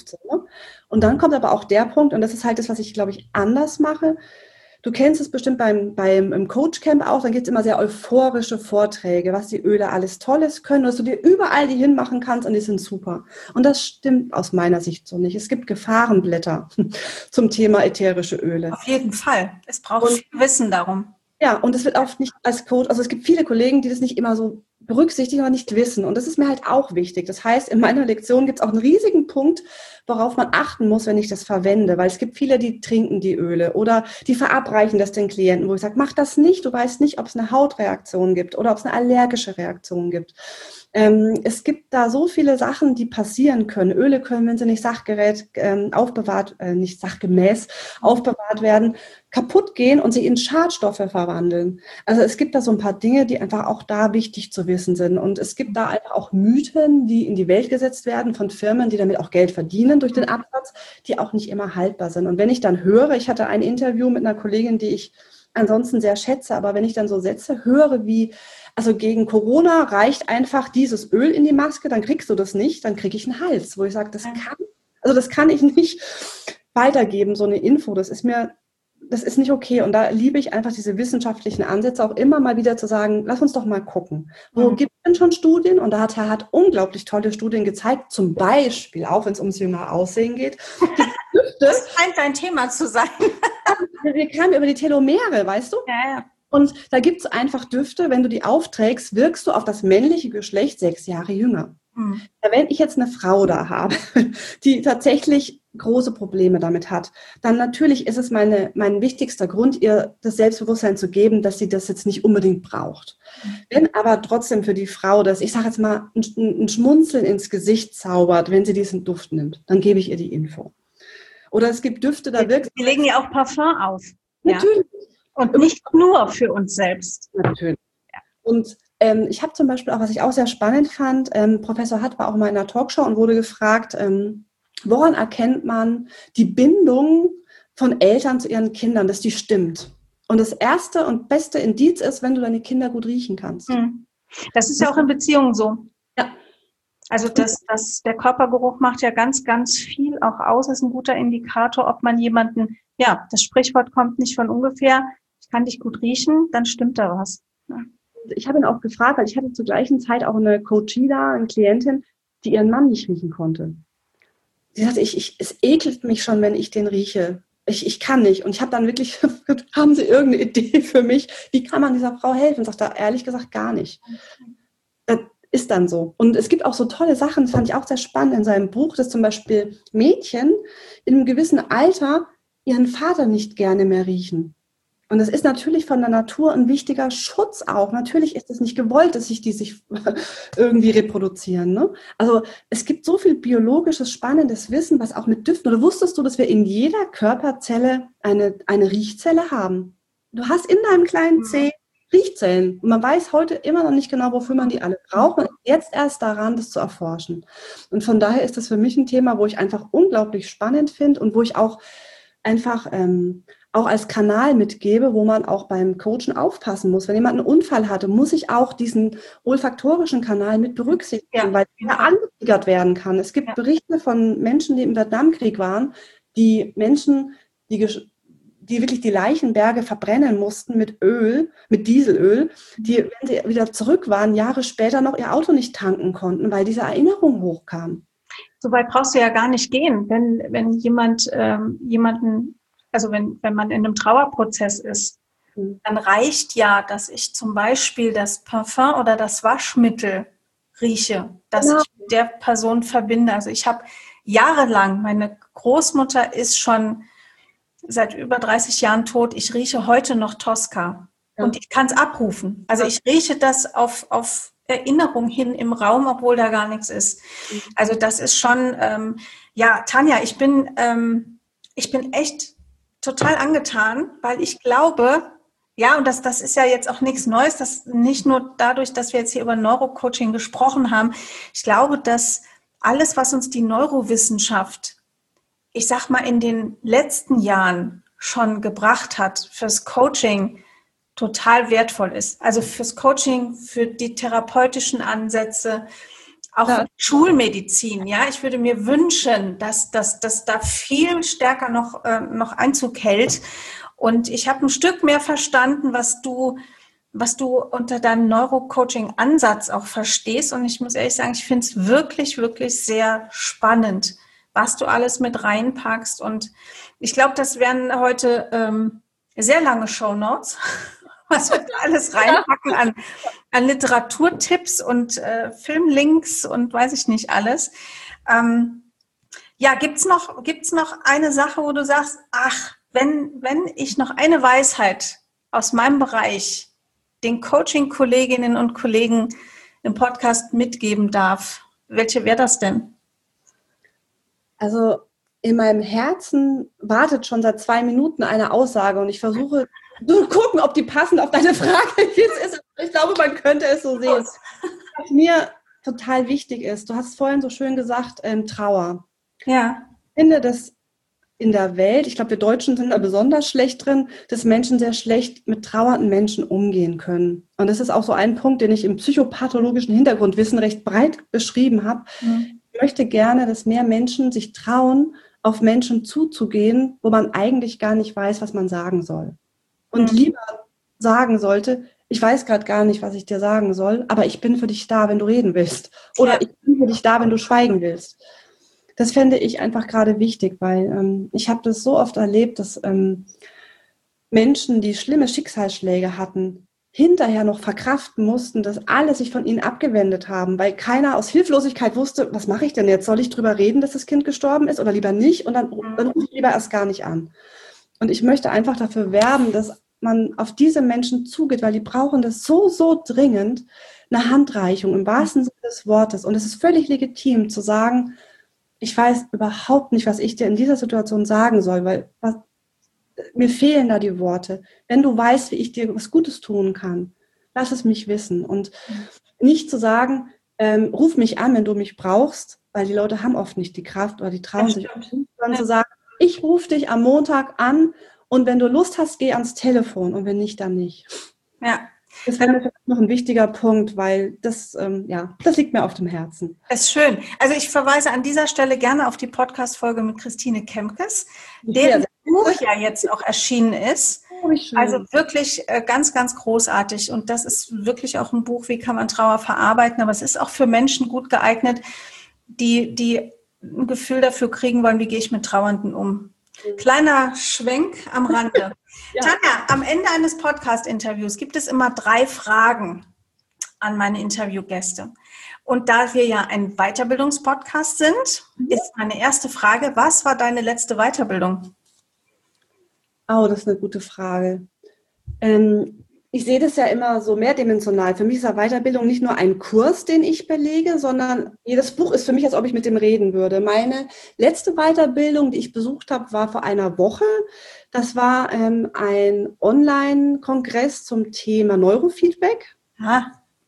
Und dann kommt aber auch der Punkt, und das ist halt das, was ich, glaube ich, anders mache. Du kennst es bestimmt im Coachcamp auch, dann gibt es immer sehr euphorische Vorträge, was die Öle alles Tolles können, dass du dir überall die hinmachen kannst und die sind super. Und das stimmt aus meiner Sicht so nicht. Es gibt Gefahrenblätter zum Thema ätherische Öle. Auf jeden Fall. Es braucht viel Wissen darum. Ja, und es wird oft nicht als Coach, also es gibt viele Kollegen, die das nicht immer so berücksichtigen oder nicht wissen. Und das ist mir halt auch wichtig. Das heißt, in meiner Lektion gibt es auch einen riesigen Punkt, worauf man achten muss, wenn ich das verwende. Weil es gibt viele, die trinken die Öle oder die verabreichen das den Klienten, wo ich sage, mach das nicht. Du weißt nicht, ob es eine Hautreaktion gibt oder ob es eine allergische Reaktion gibt. Es gibt da so viele Sachen, die passieren können. Öle können, wenn sie nicht nicht sachgemäß aufbewahrt werden, kaputt gehen und sich in Schadstoffe verwandeln. Also es gibt da so ein paar Dinge, die einfach auch da wichtig zu wissen sind. Und es gibt da einfach auch Mythen, die in die Welt gesetzt werden von Firmen, die damit auch Geld verdienen durch den Absatz, die auch nicht immer haltbar sind. Und wenn ich dann höre, ich hatte ein Interview mit einer Kollegin, die ich ansonsten sehr schätze, aber wenn ich dann so Sätze höre wie, also gegen Corona reicht einfach dieses Öl in die Maske, dann kriegst du das nicht, dann kriege ich einen Hals, wo ich sage, das kann ich nicht weitergeben, so eine Info, das ist nicht okay. Und da liebe ich einfach diese wissenschaftlichen Ansätze, auch immer mal wieder zu sagen, lass uns doch mal gucken. Wo gibt es denn schon Studien? Und da hat er unglaublich tolle Studien gezeigt, zum Beispiel, auch wenn es ums jüngere Aussehen geht. Das scheint dein Thema zu sein. Wir kamen über die Telomere, weißt du? Ja. Und da gibt es einfach Düfte, wenn du die aufträgst, wirkst du auf das männliche Geschlecht 6 Jahre jünger. Wenn ich jetzt eine Frau da habe, die tatsächlich große Probleme damit hat, dann natürlich ist es mein wichtigster Grund, ihr das Selbstbewusstsein zu geben, dass sie das jetzt nicht unbedingt braucht. Wenn aber trotzdem für die Frau das, ich sage jetzt mal, ein Schmunzeln ins Gesicht zaubert, wenn sie diesen Duft nimmt, dann gebe ich ihr die Info. Oder es gibt Düfte, da wirkt... Wir legen ja auch Parfum auf. Natürlich. Ja. Und nicht nur für uns selbst. Natürlich. Ja. Und ich habe zum Beispiel auch, was ich auch sehr spannend fand, Professor Hatt war auch mal in einer Talkshow und wurde gefragt, woran erkennt man die Bindung von Eltern zu ihren Kindern, dass die stimmt? Und das erste und beste Indiz ist, wenn du deine Kinder gut riechen kannst. Das ist ja auch in Beziehungen so. Ja. Also der Körpergeruch macht ja ganz, ganz viel auch aus. Das ist ein guter Indikator, ob man jemanden, ja, das Sprichwort kommt nicht von ungefähr, ich kann dich gut riechen, dann stimmt da was. Ja. Ich habe ihn auch gefragt, weil ich hatte zur gleichen Zeit auch eine Coachie da, eine Klientin, die ihren Mann nicht riechen konnte. Sie sagte, es ekelt mich schon, wenn ich den rieche. Ich kann nicht. Und ich habe dann wirklich, haben Sie irgendeine Idee für mich? Wie kann man dieser Frau helfen? Sagt er, ehrlich gesagt, gar nicht. Das ist dann so. Und es gibt auch so tolle Sachen, das fand ich auch sehr spannend in seinem Buch, dass zum Beispiel Mädchen in einem gewissen Alter ihren Vater nicht gerne mehr riechen. Und das ist natürlich von der Natur ein wichtiger Schutz auch. Natürlich ist es nicht gewollt, dass die sich irgendwie reproduzieren. Ne? Also es gibt so viel biologisches, spannendes Wissen, was auch mit Düften. Oder wusstest du, dass wir in jeder Körperzelle eine Riechzelle haben? Du hast in deinem kleinen Zeh Riechzellen. Und man weiß heute immer noch nicht genau, wofür man die alle braucht. Man ist jetzt erst daran, das zu erforschen. Und von daher ist das für mich ein Thema, wo ich einfach unglaublich spannend finde und wo ich auch einfach auch als Kanal mitgebe, wo man auch beim Coachen aufpassen muss. Wenn jemand einen Unfall hatte, muss ich auch diesen olfaktorischen Kanal mit berücksichtigen, weil er angetriggert werden kann. Es gibt Berichte von Menschen, die im Vietnamkrieg waren, die Menschen, die wirklich die Leichenberge verbrennen mussten mit Öl, mit Dieselöl, die, wenn sie wieder zurück waren, Jahre später noch ihr Auto nicht tanken konnten, weil diese Erinnerung hochkam. So weit brauchst du ja gar nicht gehen, wenn jemand also wenn man in einem Trauerprozess ist, dann reicht ja, dass ich zum Beispiel das Parfum oder das Waschmittel rieche, dass ich mit der Person verbinde. Also ich habe jahrelang, meine Großmutter ist schon seit über 30 Jahren tot, ich rieche heute noch Tosca und ich kann es abrufen. Also ich rieche das auf Erinnerung hin im Raum, obwohl da gar nichts ist. Also das ist schon, Tanja, ich bin echt total angetan, weil ich glaube, ja, und das ist ja jetzt auch nichts Neues, das nicht nur dadurch, dass wir jetzt hier über Neurocoaching gesprochen haben. Ich glaube, dass alles, was uns die Neurowissenschaft, ich sag mal, in den letzten Jahren schon gebracht hat fürs Coaching, total wertvoll ist. Also fürs Coaching, für die therapeutischen Ansätze, Auch für Schulmedizin, ja. Ich würde mir wünschen, dass da viel stärker noch Einzug hält. Und ich habe ein Stück mehr verstanden, was du unter deinem Neurocoaching-Ansatz auch verstehst. Und ich muss ehrlich sagen, ich finde es wirklich, wirklich sehr spannend, was du alles mit reinpackst. Und ich glaube, das wären heute sehr lange Shownotes, was wir da alles reinpacken an Literaturtipps und Filmlinks und weiß ich nicht alles. Ja, gibt's noch eine Sache, wo du sagst, ach, wenn ich noch eine Weisheit aus meinem Bereich den Coaching-Kolleginnen und Kollegen im Podcast mitgeben darf, welche wäre das denn? Also in meinem Herzen wartet schon seit 2 Minuten eine Aussage und ich versuche zu gucken, ob die passend auf deine Frage jetzt ist. Ich glaube, man könnte es so sehen. Was mir total wichtig ist, du hast vorhin so schön gesagt, Trauer. Ja. Ich finde, dass in der Welt, ich glaube, wir Deutschen sind da besonders schlecht drin, dass Menschen sehr schlecht mit trauernden Menschen umgehen können. Und das ist auch so ein Punkt, den ich im psychopathologischen Hintergrundwissen recht breit beschrieben habe. Mhm. Ich möchte gerne, dass mehr Menschen sich trauen, auf Menschen zuzugehen, wo man eigentlich gar nicht weiß, was man sagen soll. Und lieber sagen sollte, ich weiß gerade gar nicht, was ich dir sagen soll, aber ich bin für dich da, wenn du reden willst. Oder ich bin für dich da, wenn du schweigen willst. Das fände ich einfach gerade wichtig, weil ich habe das so oft erlebt, dass Menschen, die schlimme Schicksalsschläge hatten, hinterher noch verkraften mussten, dass alle sich von ihnen abgewendet haben, weil keiner aus Hilflosigkeit wusste, was mache ich denn jetzt? Soll ich drüber reden, dass das Kind gestorben ist oder lieber nicht? Und dann rufe ich lieber erst gar nicht an. Und ich möchte einfach dafür werben, dass man auf diese Menschen zugeht, weil die brauchen das so dringend, eine Handreichung im wahrsten Sinne des Wortes. Und es ist völlig legitim zu sagen, ich weiß überhaupt nicht, was ich dir in dieser Situation sagen soll, weil mir fehlen da die Worte. Wenn du weißt, wie ich dir was Gutes tun kann, lass es mich wissen. Und nicht zu sagen, ruf mich an, wenn du mich brauchst, weil die Leute haben oft nicht die Kraft oder die trauen sich oft nicht, sondern zu sagen, ich rufe dich am Montag an und wenn du Lust hast, geh ans Telefon und wenn nicht, dann nicht. Ja. Das wäre noch ein wichtiger Punkt, weil das liegt mir auf dem Herzen. Das ist schön. Also ich verweise an dieser Stelle gerne auf die Podcast-Folge mit Christine Kempkes, deren Buch ja jetzt auch erschienen ist. Also wirklich ganz, ganz großartig. Und das ist wirklich auch ein Buch, wie kann man Trauer verarbeiten. Aber es ist auch für Menschen gut geeignet, die ein Gefühl dafür kriegen wollen, wie gehe ich mit Trauernden um. Kleiner Schwenk am Rande. Ja. Tanja, am Ende eines Podcast-Interviews gibt es immer 3 Fragen an meine Interviewgäste. Und da wir ja ein Weiterbildungspodcast sind, ist meine erste Frage, was war deine letzte Weiterbildung? Oh, das ist eine gute Frage. Ich sehe das ja immer so mehrdimensional. Für mich ist ja Weiterbildung nicht nur ein Kurs, den ich belege, sondern jedes Buch ist für mich, als ob ich mit dem reden würde. Meine letzte Weiterbildung, die ich besucht habe, war vor einer Woche. Das war ein Online-Kongress zum Thema Neurofeedback. Ah.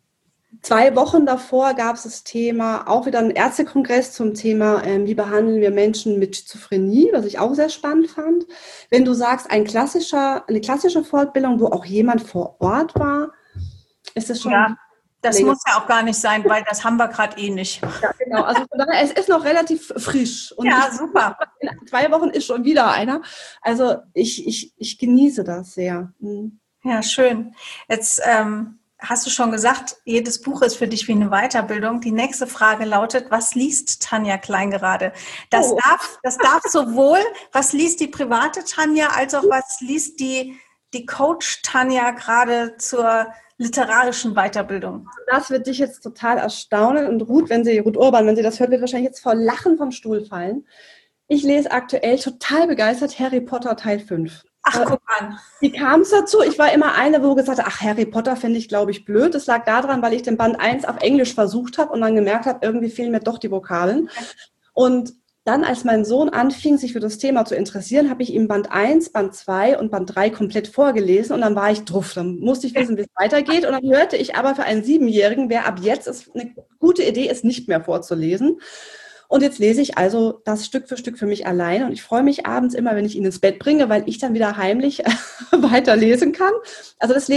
2 Wochen davor gab es das Thema, auch wieder ein Ärztekongress zum Thema, wie behandeln wir Menschen mit Schizophrenie, was ich auch sehr spannend fand. Wenn du sagst, eine klassische Fortbildung, wo auch jemand vor Ort war, ist das schon... Ja, das muss ja auch gar nicht sein, weil das haben wir gerade eh nicht. Ja, genau. Also von daher, es ist noch relativ frisch. Und ja, super. In 2 Wochen ist schon wieder einer. Also ich genieße das sehr. Ja, schön. Jetzt... hast du schon gesagt, jedes Buch ist für dich wie eine Weiterbildung. Die nächste Frage lautet, was liest Tanja Klein gerade? Das darf sowohl, was liest die private Tanja, als auch was liest die Coach Tanja gerade zur literarischen Weiterbildung? Das wird dich jetzt total erstaunen. Und Ruth Urban, wenn sie das hört, wird wahrscheinlich jetzt vor Lachen vom Stuhl fallen. Ich lese aktuell total begeistert Harry Potter Teil 5. Ach, guck an. Wie kam es dazu? Ich war immer eine, wo gesagt hat, ach, Harry Potter finde ich, glaube ich, blöd. Das lag daran, weil ich den Band 1 auf Englisch versucht habe und dann gemerkt habe, irgendwie fehlen mir doch die Vokabeln. Und dann, als mein Sohn anfing, sich für das Thema zu interessieren, habe ich ihm Band 1, Band 2 und Band 3 komplett vorgelesen und dann war ich drauf. Dann musste ich wissen, wie es weitergeht. Und dann hörte ich aber für einen 7-Jährigen, wer ab jetzt ist, eine gute Idee ist, nicht mehr vorzulesen. Und jetzt lese ich also das Stück für Stück für mich allein und ich freue mich abends immer, wenn ich ihn ins Bett bringe, weil ich dann wieder heimlich weiterlesen kann. Also das lese ich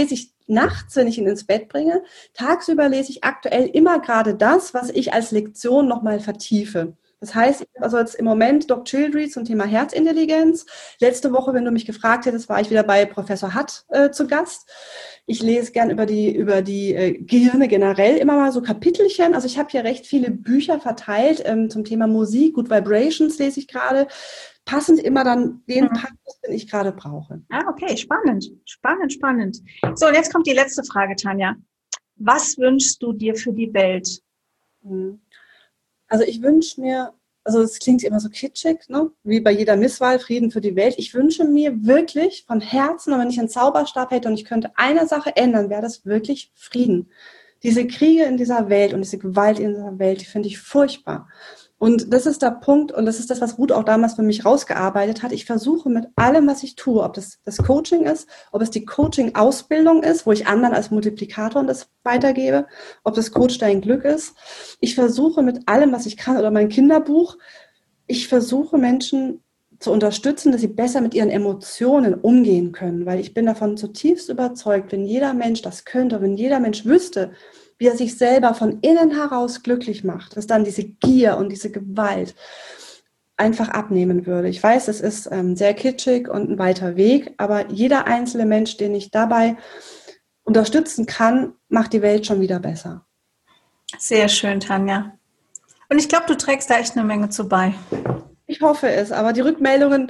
nachts, wenn ich ihn ins Bett bringe. Tagsüber lese ich aktuell immer gerade das, was ich als Lektion nochmal vertiefe. Das heißt, ich habe also jetzt im Moment Doc Childrey zum Thema Herzintelligenz. Letzte Woche, wenn du mich gefragt hättest, war ich wieder bei Professor Hutt zu Gast. Ich lese gern über die Gehirne generell immer mal so Kapitelchen. Also ich habe hier recht viele Bücher verteilt zum Thema Musik. Good Vibrations lese ich gerade. Passend immer dann den Passus, den ich gerade brauche. Ah, okay, spannend. So, und jetzt kommt die letzte Frage, Tanja. Was wünschst du dir für die Welt? Also ich wünsche mir, also es klingt immer so kitschig, ne? Wie bei jeder Misswahl, Frieden für die Welt. Ich wünsche mir wirklich von Herzen, und wenn ich einen Zauberstab hätte und ich könnte eine Sache ändern, wäre das wirklich Frieden. Diese Kriege in dieser Welt und diese Gewalt in dieser Welt, die finde ich furchtbar. Und das ist der Punkt, und das ist das, was Ruth auch damals für mich rausgearbeitet hat. Ich versuche mit allem, was ich tue, ob das Coaching ist, ob es die Coaching-Ausbildung ist, wo ich anderen als Multiplikator das weitergebe, ob das Coach dein Glück ist. Ich versuche mit allem, was ich kann, oder mein Kinderbuch, ich versuche Menschen zu unterstützen, dass sie besser mit ihren Emotionen umgehen können, weil ich bin davon zutiefst überzeugt, wenn jeder Mensch das könnte, wenn jeder Mensch wüsste, wie er sich selber von innen heraus glücklich macht, dass dann diese Gier und diese Gewalt einfach abnehmen würde. Ich weiß, es ist sehr kitschig und ein weiter Weg, aber jeder einzelne Mensch, den ich dabei unterstützen kann, macht die Welt schon wieder besser. Sehr schön, Tanja. Und ich glaube, du trägst da echt eine Menge zu bei. Ich hoffe es, aber die Rückmeldungen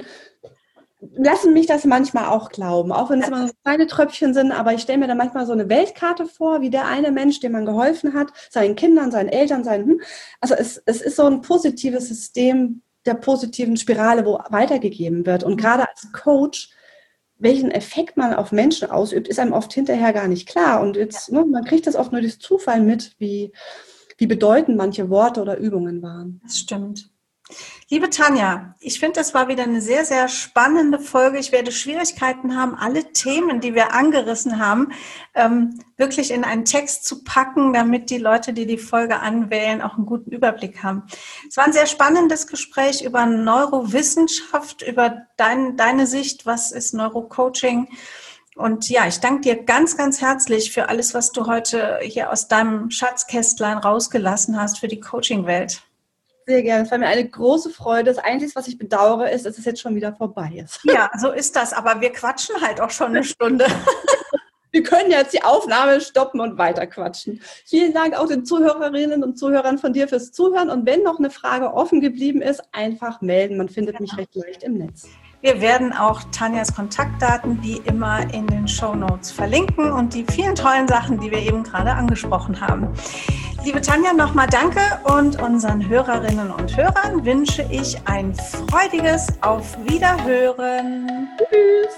lassen mich das manchmal auch glauben, auch wenn es immer so kleine Tröpfchen sind, aber ich stelle mir da manchmal so eine Weltkarte vor, wie der eine Mensch, dem man geholfen hat, seinen Kindern, seinen Eltern, also es ist so ein positives System der positiven Spirale, wo weitergegeben wird, und gerade als Coach, welchen Effekt man auf Menschen ausübt, ist einem oft hinterher gar nicht klar, und jetzt, man kriegt das oft nur durch Zufall mit, wie bedeutend manche Worte oder Übungen waren. Das stimmt. Liebe Tanja, ich finde, das war wieder eine sehr, sehr spannende Folge. Ich werde Schwierigkeiten haben, alle Themen, die wir angerissen haben, wirklich in einen Text zu packen, damit die Leute, die die Folge anwählen, auch einen guten Überblick haben. Es war ein sehr spannendes Gespräch über Neurowissenschaft, über deine Sicht, was ist Neurocoaching. Und ja, ich danke dir ganz, ganz herzlich für alles, was du heute hier aus deinem Schatzkästlein rausgelassen hast für die Coaching-Welt. Sehr gerne. Es war mir eine große Freude. Das Einzige, was ich bedauere, ist, dass es jetzt schon wieder vorbei ist. Ja, so ist das. Aber wir quatschen halt auch schon eine Stunde. Wir können jetzt die Aufnahme stoppen und weiter quatschen. Vielen Dank auch den Zuhörerinnen und Zuhörern von dir fürs Zuhören. Und wenn noch eine Frage offen geblieben ist, einfach melden. Man findet mich recht leicht im Netz. Wir werden auch Tanjas Kontaktdaten wie immer in den Shownotes verlinken und die vielen tollen Sachen, die wir eben gerade angesprochen haben. Liebe Tanja, nochmal danke, und unseren Hörerinnen und Hörern wünsche ich ein freudiges Auf Wiederhören. Tschüss.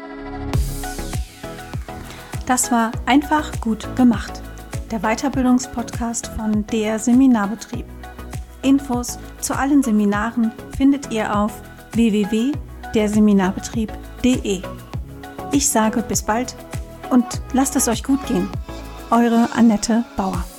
Das war Einfach gut gemacht, der Weiterbildungspodcast von der Seminarbetrieb. Infos zu allen Seminaren findet ihr auf www.derseminarbetrieb.de. Ich sage bis bald und lasst es euch gut gehen. Eure Annette Bauer.